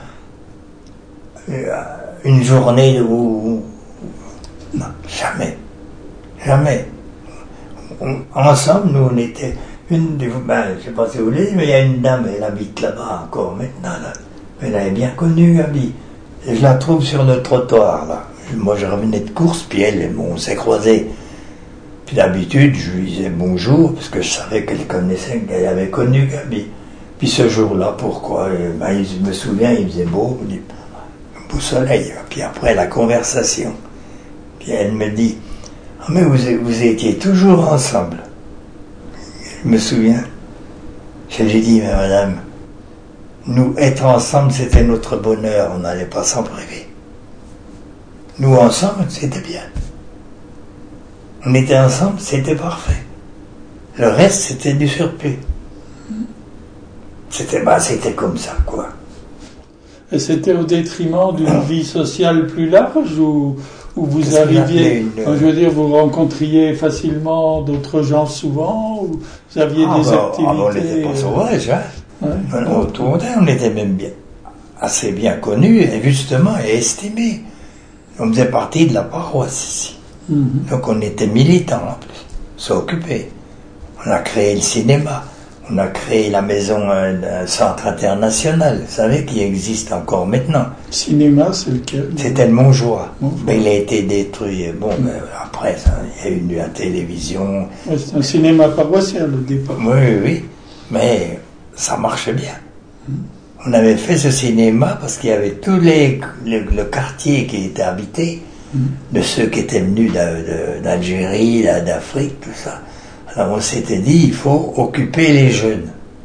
une journée où... Non, jamais. Jamais. On, ensemble, nous, on était... Une de vous, ben, je ne sais pas si vous voulez, mais il y a une dame, elle habite là-bas encore maintenant. Là. Elle avait bien connu Gabi. Et je la trouve sur le trottoir, là. Moi, je revenais de course, puis elle, bon, on s'est croisés. Puis d'habitude, je lui disais bonjour, parce que je savais qu'elle connaissait, qu'elle avait connu Gabi. Puis ce jour-là, pourquoi et, ben, je me souviens, il faisait beau, un beau soleil. Puis après, la conversation. Puis elle me dit, ah, mais vous, vous étiez toujours ensemble. Je me souviens. Je lui ai dit, mais madame, nous, être ensemble, c'était notre bonheur, on n'allait pas s'en priver. Nous, ensemble, c'était bien. On était ensemble, c'était parfait. Le reste, c'était du surplus. C'était, bah, c'était comme ça, quoi. Et c'était au détriment d'une vie sociale plus large, ou, ou vous Qu'est-ce arriviez, une... je veux dire, vous rencontriez facilement d'autres gens souvent, ou vous aviez ah, des bah, activités... Ah, bah, on n'était pas sauvages, hein. Ouais. Autour d'elle, on était même bien, assez bien connus, et justement, et estimés. On faisait partie de la paroisse ici. Mm-hmm. Donc on était militants en plus, s'occuper. On a créé le cinéma, on a créé la maison, euh, un centre international, vous savez, qui existe encore maintenant. Cinéma, c'est lequel? C'était le Montjoie. Bon, Mais il a été détruit. Bon, mmh. ben, après, ça, il y a eu la télévision. Ouais, c'est un cinéma paroissial au départ. Oui, oui, oui. Mais ça marchait bien. Mmh. On avait fait ce cinéma parce qu'il y avait tous les, le, le quartier qui était habité, mmh. de ceux qui étaient venus d'Algérie, d'Afrique, tout ça. Alors on s'était dit, il faut occuper les jeunes.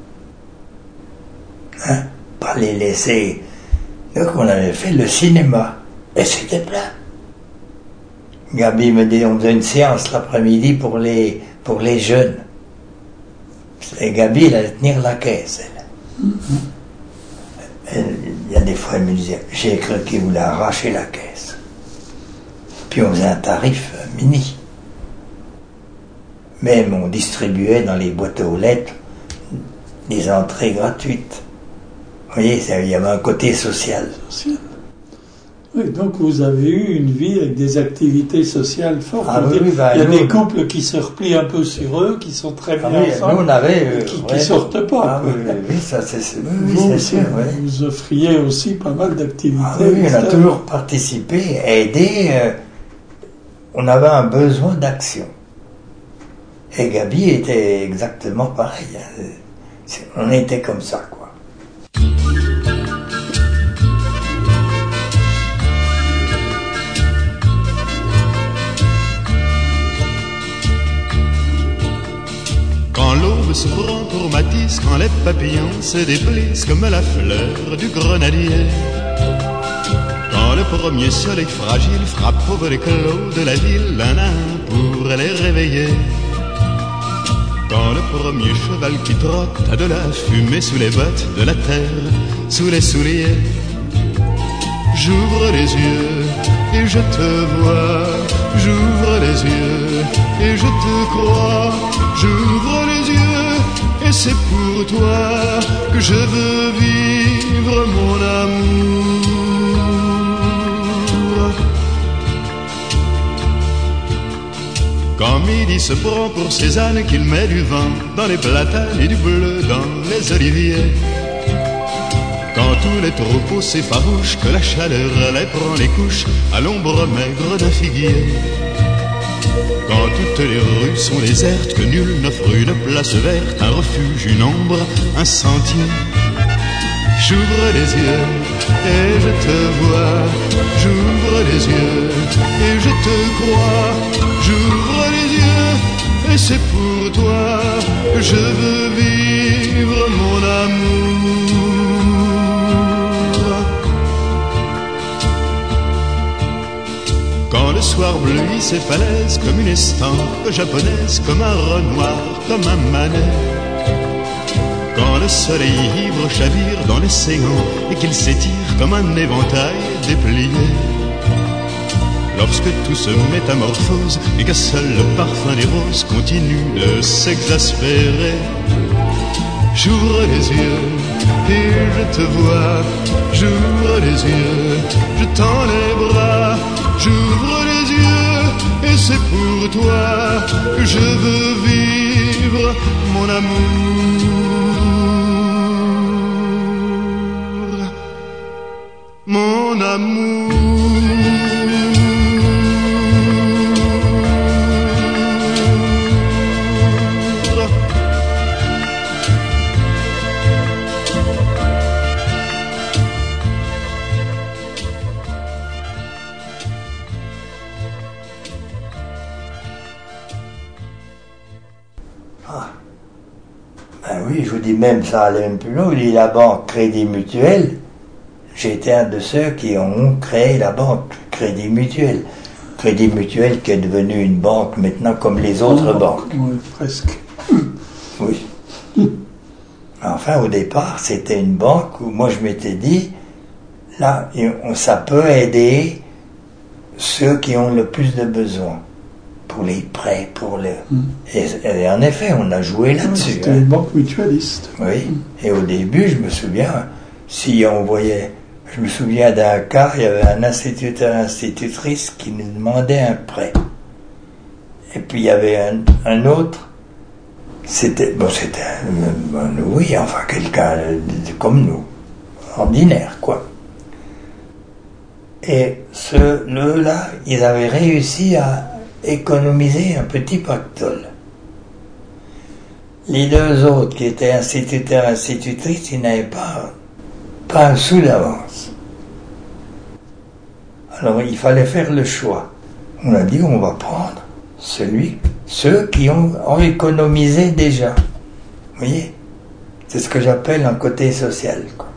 Hein? Pas les laisser. Donc on avait fait le cinéma. Et c'était plein. Gabi me dit, on faisait une séance l'après-midi pour les, pour les jeunes. Et Gabi, elle allait tenir la caisse, elle. Mm-hmm. Il y a des fois, elle me disait, j'ai cru qu'il voulait arracher la caisse. Puis on faisait un tarif mini. Même on distribuait dans les boîtes aux lettres des entrées gratuites. Vous voyez, il y avait un côté social. Social. Oui, donc vous avez eu une vie avec des activités sociales fortes. Ah, oui, oui, bah, il y a nous, des couples qui se replient un peu sur eux, qui sont très bien ah, oui, ensemble, nous, on avait, euh, qui ne ouais, sortent pas. Ah, oui, oui, oui, ça c'est oui, vous, oui, sûr. Vous, oui. vous offriez aussi pas mal d'activités. Ah, oui, on a toujours participé, aidé. Euh, on avait un besoin d'action. Et Gabi était exactement pareil. On était comme ça, quoi. Quand l'aube se prend pour Matisse, quand les papillons se déplissent comme la fleur du grenadier, quand le premier soleil fragile frappe au volets clos de la ville, un à un pour les réveiller, quand le premier cheval qui trotte a de la fumée sous les bottes, de la terre sous les souliers, j'ouvre les yeux et je te vois, j'ouvre les yeux et je te crois, j'ouvre les yeux et c'est pour toi que je veux vivre mon amour. Quand midi se prend pour Cézanne, qu'il met du vin dans les platanes et du bleu dans les oliviers, quand tous les troupeaux s'effarouchent, que la chaleur les prend les couches à l'ombre maigre d'un figuier, quand toutes les rues sont désertes, que nul n'offre une place verte, un refuge, une ombre, un sentier, j'ouvre les yeux et je te vois, j'ouvre les yeux et je te crois, j'ouvre les yeux et c'est pour toi que je veux vivre mon amour. Quand le soir bleuit ses falaises comme une estampe japonaise, comme un renoir, comme un manet, quand le soleil ivre chavire dans l'océan et qu'il s'étire comme un éventail déplié, lorsque tout se métamorphose et que seul le parfum des roses continue de s'exaspérer, j'ouvre les yeux et je te vois, j'ouvre les yeux, je tends les bras, j'ouvre les yeux et c'est pour toi que je veux vivre mon amour, mon amour. Je vous dis même, ça allait même plus loin, il dit la banque Crédit Mutuel, j'ai été un de ceux qui ont créé la banque Crédit Mutuel. Crédit Mutuel qui est devenue une banque maintenant comme les autres oh, banques. Oui, presque. Oui. Enfin, au départ, c'était une banque où moi je m'étais dit, là, ça peut aider ceux qui ont le plus de besoins. Pour les prêts, pour les... Mm. Et, et en effet, on a joué là-dessus. C'était hein. une banque mutualiste. Oui. Mm. Et au début, je me souviens, si on voyait... Je me souviens d'un cas, il y avait un instituteur, institutrice qui nous demandait un prêt. Et puis il y avait un, un autre C'était, bon, c'était, un, oui, enfin, quelqu'un comme nous, ordinaire, quoi. Et ceux-là, ils avaient réussi à économiser un petit pactole. Les deux autres, qui étaient instituteurs, institutrices, ils n'avaient pas, pas un sou d'avance. Alors, il fallait faire le choix. On a dit, on va prendre celui, ceux qui ont, ont économisé déjà. Vous voyez? C'est ce que j'appelle un côté social, quoi.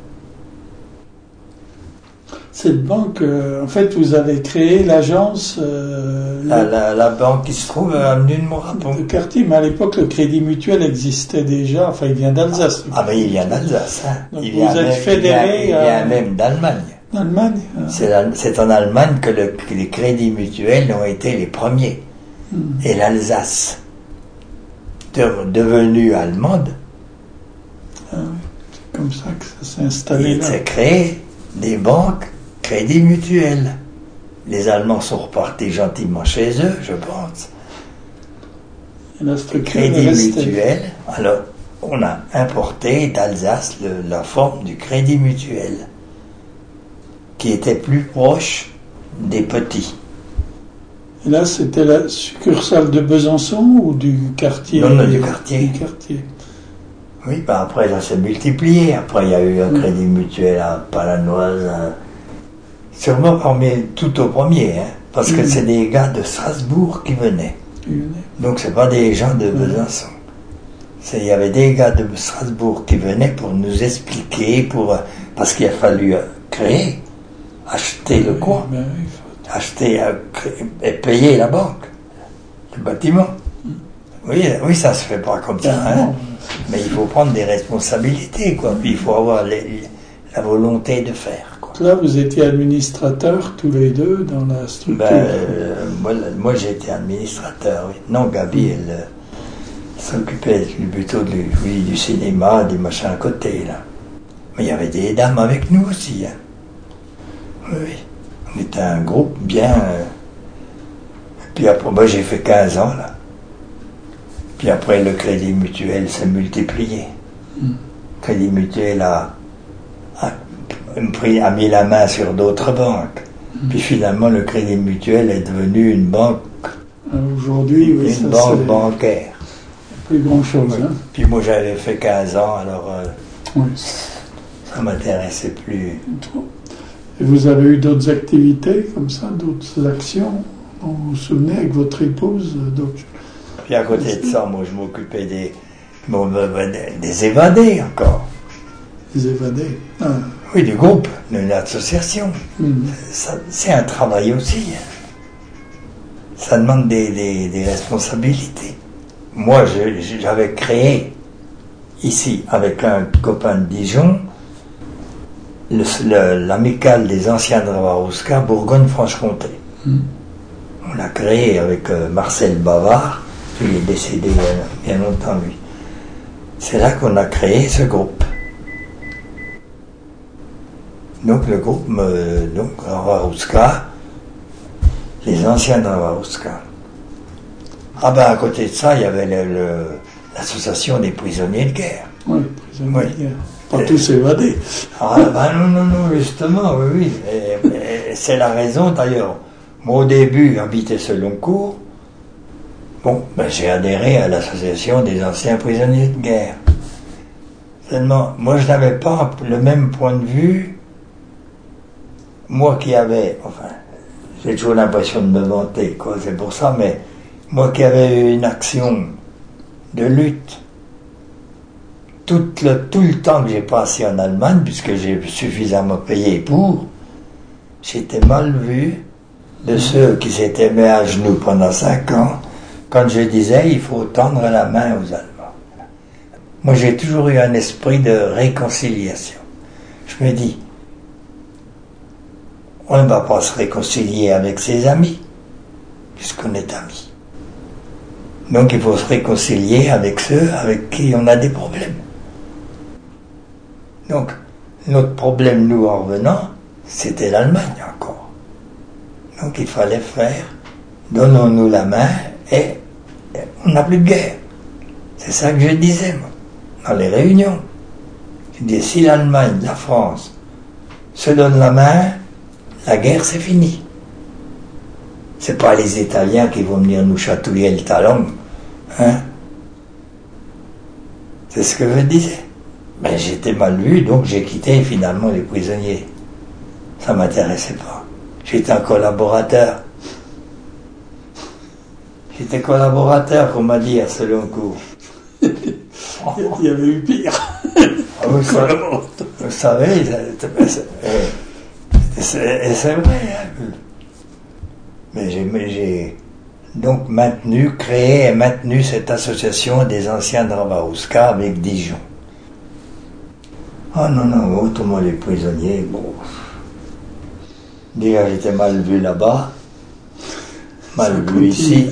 Cette banque, euh, en fait, vous avez créé l'agence... Euh, la, la, la banque qui se trouve à avenue de Morapon. De quartier, mais à l'époque, le Crédit Mutuel existait déjà, enfin, il vient d'Alsace. Ah, ben, il vient d'Alsace, hein. Donc il vous vient êtes même, fédéré... Il vient, il vient même d'Allemagne. D'Allemagne ah. C'est, c'est en Allemagne que, le, que les crédits mutuels ont été les premiers. Hmm. Et l'Alsace, de, devenue allemande... Ah oui, c'est comme ça que ça s'est installé il là. s'est créé des banques Crédit Mutuel. Les Allemands sont repartis gentiment chez eux, je pense. Et la structure Crédit restait. Mutuel. Alors, on a importé d'Alsace le, la forme du Crédit Mutuel, qui était plus proche des petits. Et là, c'était la succursale de Besançon ou du quartier? Non, non, du quartier. Du quartier. Oui, ben après, ça s'est multiplié. Après, il y a eu un oui. Crédit Mutuel à Palanoise. À... Sûrement parmi, tout au premier, hein, parce mmh. que c'est des gars de Strasbourg qui venaient. Mmh. Donc, c'est pas des gens de Besançon. C'est, il y avait des gars de Strasbourg qui venaient pour nous expliquer, pour, parce qu'il a fallu créer, acheter oui, le coin, ben oui, faut... acheter créer, et payer la banque, le bâtiment. Mmh. Oui, oui, ça se fait pas comme ça, ah, hein. Mais il faut prendre des responsabilités, quoi. Puis il faut avoir les, la volonté de faire. Là, vous étiez administrateur tous les deux dans la structure. Ben, euh, moi, moi j'étais administrateur, oui. Non, Gabi, elle euh, s'occupait plutôt du, oui, du cinéma, des machins à côté, là. Mais il y avait des dames avec nous aussi, hein. Oui, oui. On était un groupe bien... Euh... Puis après, ben, j'ai fait quinze ans, là. Puis après, le Crédit Mutuel s'est multiplié. Mm. Le Crédit Mutuel a... a a mis la main sur d'autres banques. Mmh. Puis finalement, le Crédit Mutuel est devenu une banque. Aujourd'hui, oui, une ça, banque c'est bancaire. Plus grand-chose. Oui. Hein. Puis moi, j'avais fait quinze ans, alors euh, oui. ça m'intéressait plus. Et vous avez eu d'autres activités comme ça, d'autres actions dont vous vous souvenez avec votre épouse d'autres... Puis à côté de ça, moi, je m'occupais des, bon, des évadés encore. Des évadés ah. Oui, du groupe, de l'association. Mmh. Ça, c'est un travail aussi. Ça demande des, des, des responsabilités. Moi, je, j'avais créé, ici, avec un copain de Dijon, le, le, l'amicale des anciens de Rabarouska, Bourgogne-Franche-Comté. Mmh. On l'a créé avec euh, Marcel Bavard, il est décédé il y a bien longtemps, lui. C'est là qu'on a créé ce groupe. Donc le groupe, euh, donc Rabarouska, les anciens de Rabarouska. Ah ben à côté de ça, il y avait le, le, l'association des prisonniers de guerre. Oui, prisonniers oui. de guerre. Pas tous évadés. Ah ben non, non, non, justement, oui, oui. Et, et c'est la raison d'ailleurs. Moi au début, j'habitais Seloncourt. Bon, ben j'ai adhéré à l'association des anciens prisonniers de guerre. Seulement, moi je n'avais pas le même point de vue. Moi qui avais, enfin, j'ai toujours l'impression de me vanter, quoi, c'est pour ça, mais moi qui avais eu une action de lutte, tout le, tout le temps que j'ai passé en Allemagne, puisque j'ai suffisamment payé pour, j'étais mal vu de ceux qui s'étaient mis à genoux pendant cinq ans, quand je disais il faut tendre la main aux Allemands. Moi j'ai toujours eu un esprit de réconciliation. Je me dis, on ne va pas se réconcilier avec ses amis, puisqu'on est amis. Donc il faut se réconcilier avec ceux avec qui on a des problèmes. Donc, notre problème, nous, en revenant, c'était l'Allemagne encore. Donc il fallait faire, donnons-nous la main et on n'a plus de guerre. C'est ça que je disais, moi, dans les réunions. Je disais, si l'Allemagne, la France, se donnent la main, la guerre, c'est fini. C'est pas les Italiens qui vont venir nous chatouiller le talon, hein. C'est ce que je disais. Mais j'étais mal vu, donc j'ai quitté finalement les prisonniers. Ça m'intéressait pas. J'étais un collaborateur. J'étais collaborateur, qu'on m'a dit à ce long cours. Il y avait eu pire. Ah, vous, savez, vous savez, c'est, c'est, c'est vrai. Hein. Mais j'ai, mais j'ai donc maintenu, créé et maintenu cette association des anciens d'Arvaouska avec Dijon. Ah non, non, autrement les prisonniers, bon. Déjà j'étais mal vu là-bas, mal vu ici.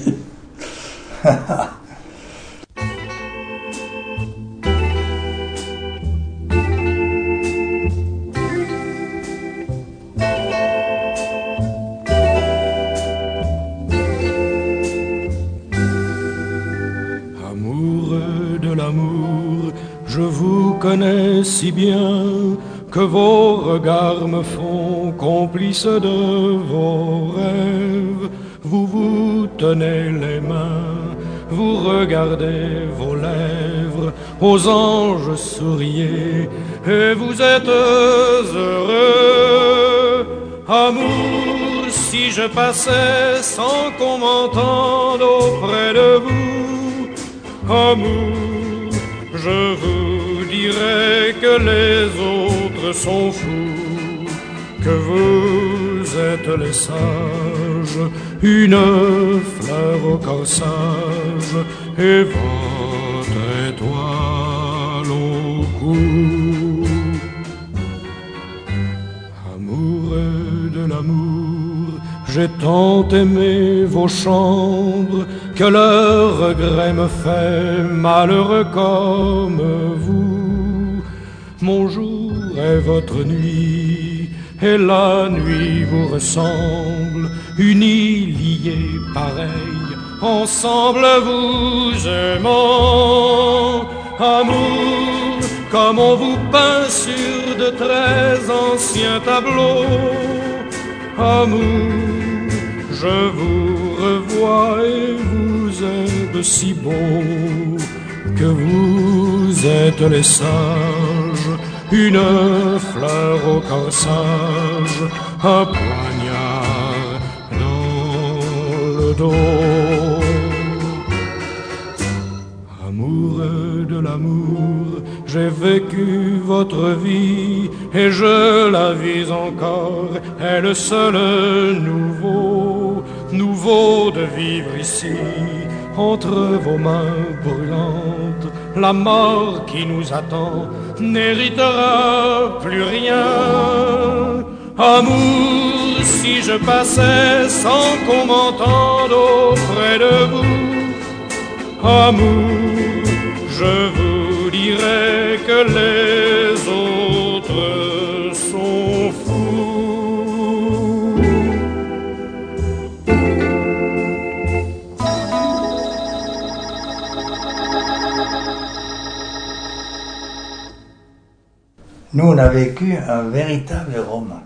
Amoureux de l'amour, je vous connais si bien que vos regards me font complice de vos rêves. Vous vous tenez les mains, vous regardez vos lèvres, aux anges souriez et vous êtes heureux. Amour, si je passais sans qu'on m'entende auprès de vous, amour, je vous dirais que les autres sont fous, que vous êtes les sages, une fleur au corsage et votre étoile au cou. Amoureux de l'amour, j'ai tant aimé vos chambres que le regret me fait malheureux comme vous. Mon jour est votre nuit et la nuit vous ressemble, unis, liés, pareils, ensemble vous aimant. Amour, comme on vous peint sur de très anciens tableaux. Amour, je vous revois et vous êtes si beau que vous êtes les sages, une fleur au corsage, un poignard dans le dos. Amoureux de l'amour, j'ai vécu votre vie et je la vis encore, est le seul nouveau, nouveau de vivre ici, entre vos mains brûlantes. La mort qui nous attend n'héritera plus rien. Amour, si je passais sans qu'on m'entende auprès de vous, amour, je vous dirais que les autres sont fous. Nous, on a vécu un véritable roman.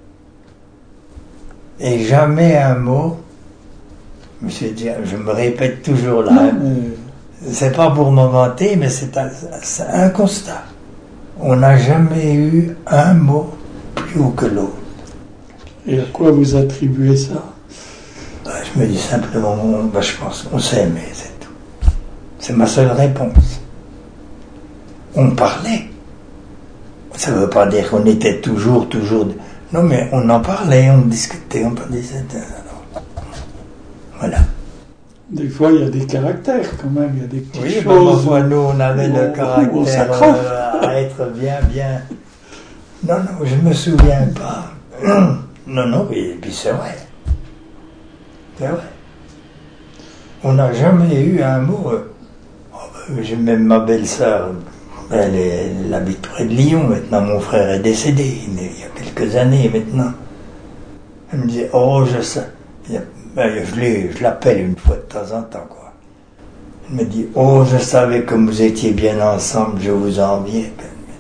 Et jamais un mot, je, dis, je me répète toujours là, hein, c'est pas pour me vanter, mais c'est un, c'est un constat. On n'a jamais eu un mot plus haut que l'autre. Et à quoi vous attribuez ça? Ben, je me dis simplement, ben, je pense qu'on s'est aimé, c'est tout. C'est ma seule réponse. On parlait. Ça ne veut pas dire qu'on était toujours, toujours... Non, mais on en parlait, on discutait, on disait... Voilà. Des fois, il y a des caractères, quand même, il y a des petites oui, choses... Oui, parfois, nous, on avait on, le caractère euh, à être bien, bien... Non, non, je ne me souviens pas. Non, non, et puis c'est vrai. C'est vrai. On n'a jamais eu un mot... Euh, oh, ben, j'ai même ma belle-sœur... Elle, est, elle habite près de Lyon maintenant, mon frère est décédé, il y a quelques années maintenant. Elle me disait, oh je sais, ben, je, je l'appelle une fois de temps en temps quoi. Elle me dit, oh, je savais que vous étiez bien ensemble, je vous enviais.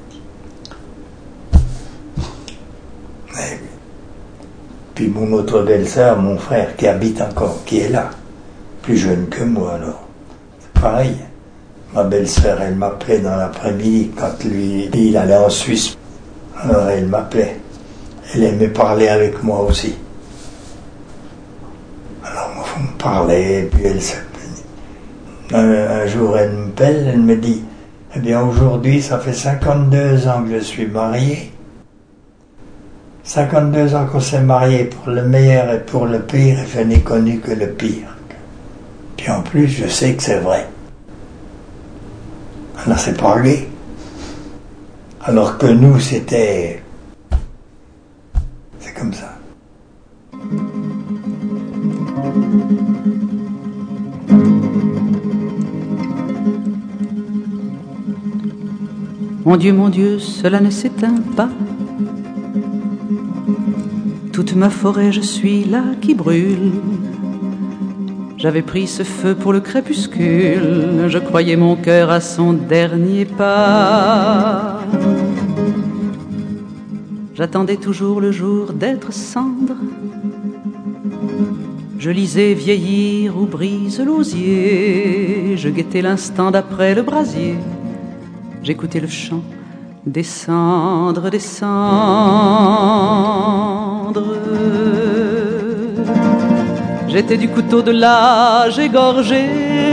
Mais, puis mon autre belle-sœur, mon frère, qui habite encore, qui est là, plus jeune que moi, alors. C'est pareil. Ma belle-sœur, elle m'appelait dans l'après-midi, quand lui, il allait en Suisse. Alors elle m'appelait. Elle aimait parler avec moi aussi. Alors on me parlait, et puis elle se... Un, un jour, elle me pelle, elle me dit, eh bien aujourd'hui, ça fait cinquante-deux ans que je suis marié. cinquante-deux ans qu'on s'est marié pour le meilleur et pour le pire, et je n'ai connu que le pire. Puis en plus, je sais que c'est vrai. Alors c'est pas gai. Alors que nous, c'était... C'est comme ça. Mon Dieu, mon Dieu, cela ne s'éteint pas. Toute ma forêt, je suis là qui brûle. J'avais pris ce feu pour le crépuscule. Je croyais mon cœur à son dernier pas. J'attendais toujours le jour d'être cendre. Je lisais vieillir où brise l'osier. Je guettais l'instant d'après le brasier. J'écoutais le chant descendre, descendre. J'étais du couteau de l'âge égorgé.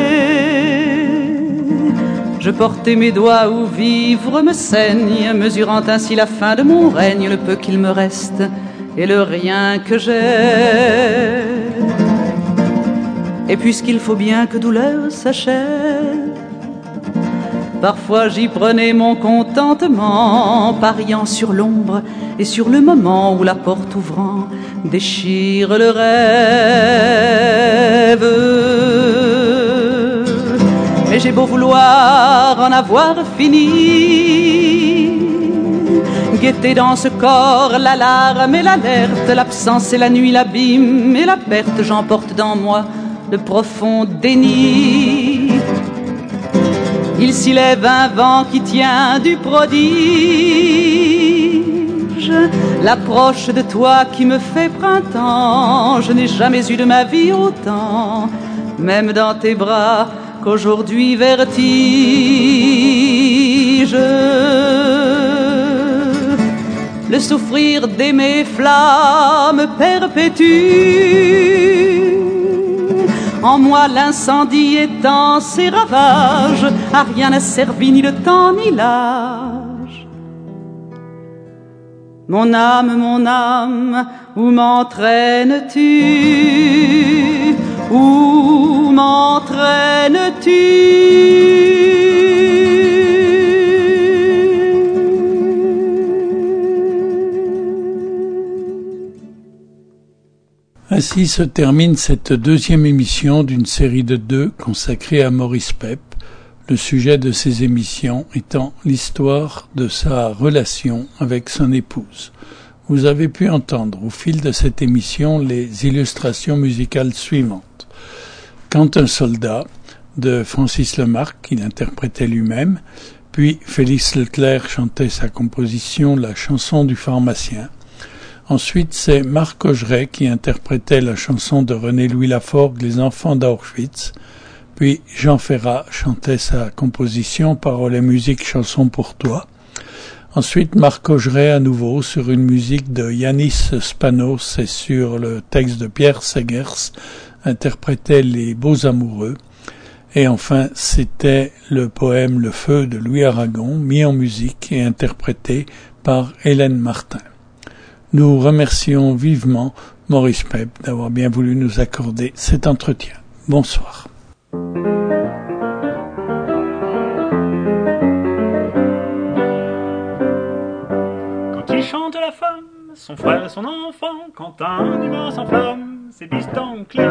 Je portais mes doigts où vivre me saigne, mesurant ainsi la fin de mon règne, le peu qu'il me reste et le rien que j'ai. Et puisqu'il faut bien que douleur s'achève, parfois j'y prenais mon contentement, pariant sur l'ombre et sur le moment où la porte ouvrant déchire le rêve. Mais j'ai beau vouloir en avoir fini, guetter dans ce corps l'alarme et l'alerte, l'absence et la nuit, l'abîme et la perte, j'emporte dans moi le profond déni. Il s'y lève un vent qui tient du prodige, l'approche de toi qui me fait printemps. Je n'ai jamais eu de ma vie autant, même dans tes bras, qu'aujourd'hui vertige. Le souffrir d'aimer flamme perpétue. En moi l'incendie étend ses ravages, à rien n'a servi ni le temps ni l'âge. Mon âme, mon âme, où m'entraînes-tu? Où m'entraînes-tu? Ainsi se termine cette deuxième émission d'une série de deux consacrée à Maurice Pep, le sujet de ces émissions étant l'histoire de sa relation avec son épouse. Vous avez pu entendre au fil de cette émission les illustrations musicales suivantes. Quand un soldat, de Francis Lemarque, qu'il interprétait lui-même, puis Félix Leclerc chantait sa composition, la chanson du pharmacien. Ensuite, c'est Marc Augeret qui interprétait la chanson de René-Louis Laforgue, Les enfants d'Auschwitz. Puis Jean Ferrat chantait sa composition, paroles et musique, chanson pour toi. Ensuite, Marc Augeret à nouveau sur une musique de Yanis Spanos et sur le texte de Pierre Segers, interprétait Les Beaux Amoureux. Et enfin, c'était le poème Le Feu de Louis Aragon, mis en musique et interprété par Hélène Martin. Nous remercions vivement Maurice Pep d'avoir bien voulu nous accorder cet entretien. Bonsoir. Quand il chante la femme, son frère et son enfant, quand un humain s'enflamme, c'est distant claque.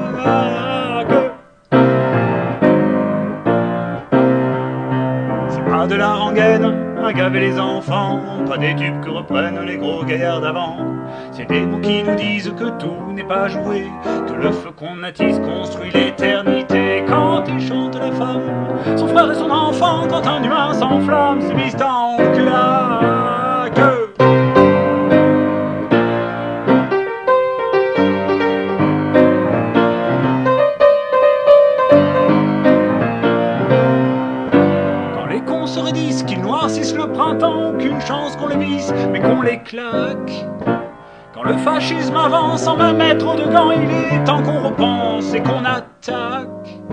C'est pas de la rengaine à gaver les enfants, pas des tubes que reprennent les gros gaillards d'avant. C'est des mots qui nous disent que tout n'est pas joué, que le feu qu'on attise construit l'éternité. Quand il chante la femme, un humain s'enflamme, c'est bistan claque. Quand les cons se raidissent, qu'ils noircissent le printemps, qu'une chance qu'on les visse, mais qu'on les claque. Quand le fascisme avance en vingt mètres au-dedans, il est temps qu'on repense et qu'on attaque.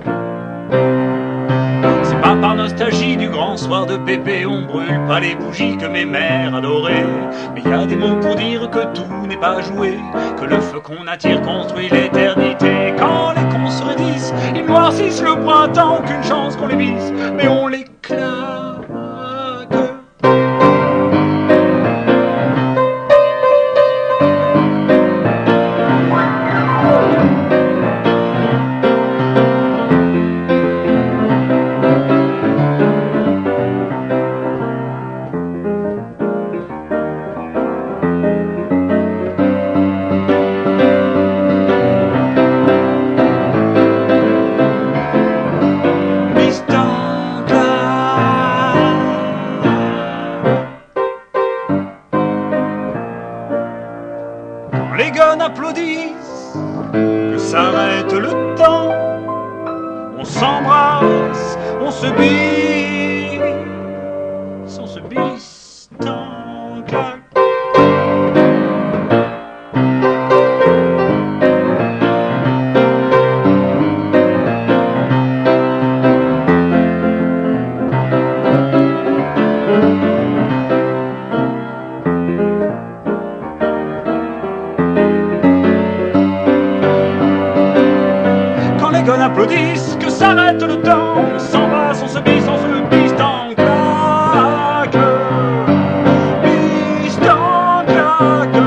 C'est pas par nostalgie du grand soir de Pépé, on brûle pas les bougies que mes mères adoraient. Mais y a des mots pour dire que tout n'est pas joué, que le feu qu'on attire construit l'éternité. Quand les cons se raidissent, ils noircissent le printemps, qu'une chance qu'on les visse, mais on les claque. Applaudissent, que s'arrête le temps, on s'embrasse, on se bise, on se bise, tant claque. Applaudissent, que s'arrête le temps, on s'embrasse, on se bise, on se bise, tant claque, bise, tant claque.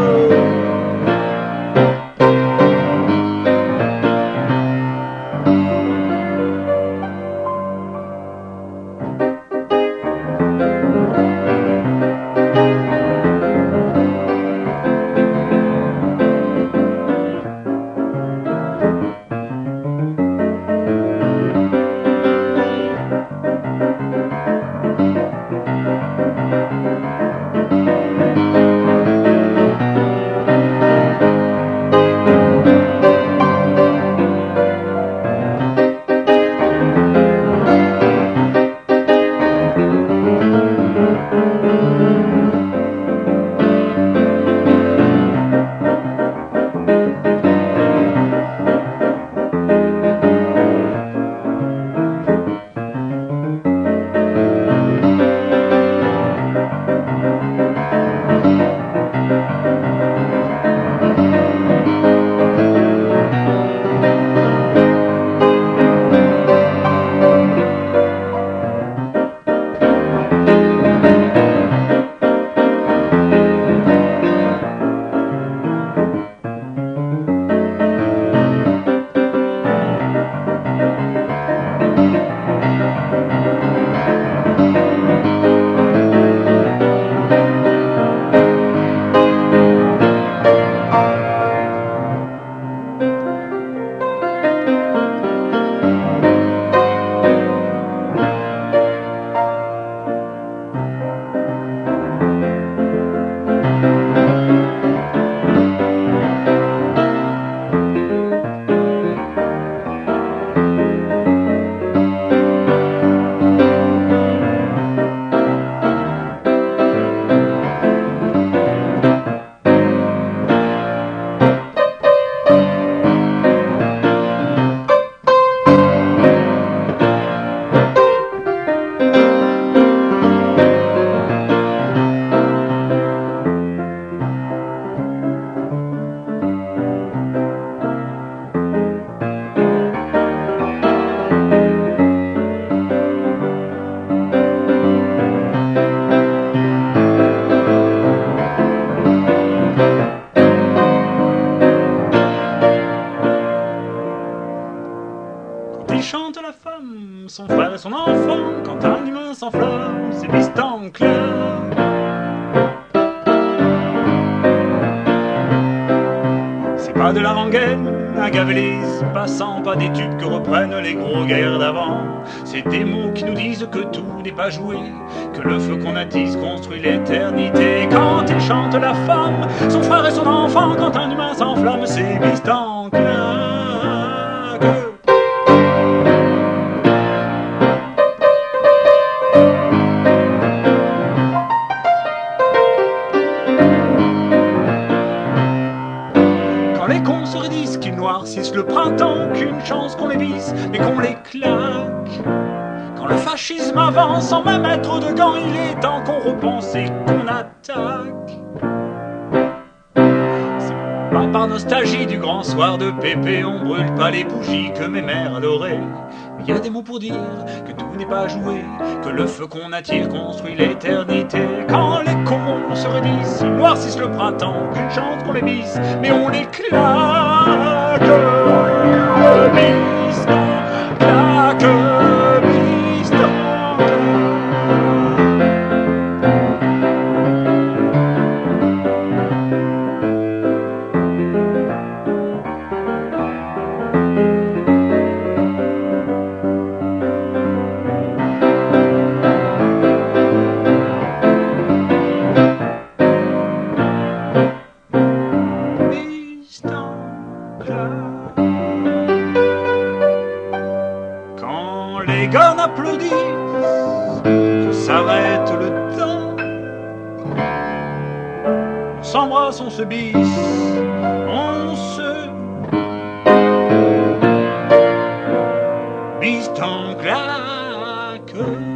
son frère et son enfant. Quand un humain s'enflamme, c'est piston clair. C'est pas de la rengaine, un gavelis passant, pas des tubes que reprennent les gros guerres d'avant. C'est des mots qui nous disent que tout n'est pas joué, que le feu qu'on attise construit l'éternité. Quand il chante la femme, son frère et son enfant, quand un humain s'enflamme, c'est Bistan claque. Le printemps, qu'une chance qu'on les visse, mais qu'on les claque. Quand le fascisme avance sans même être de gants, il est temps qu'on repense et qu'on attaque. C'est pas par nostalgie du grand soir de Pépé, on brûle pas les bougies que mes mères adoraient. Mais il y a des mots pour dire que tout n'est pas joué, que le feu qu'on attire construit l'éternité. Quand les cons se redissent, ils noircissent le printemps, qu'une chance qu'on les visse, mais on les claque. Bistan, claque, Bistan. On se bise, on se bise en claque.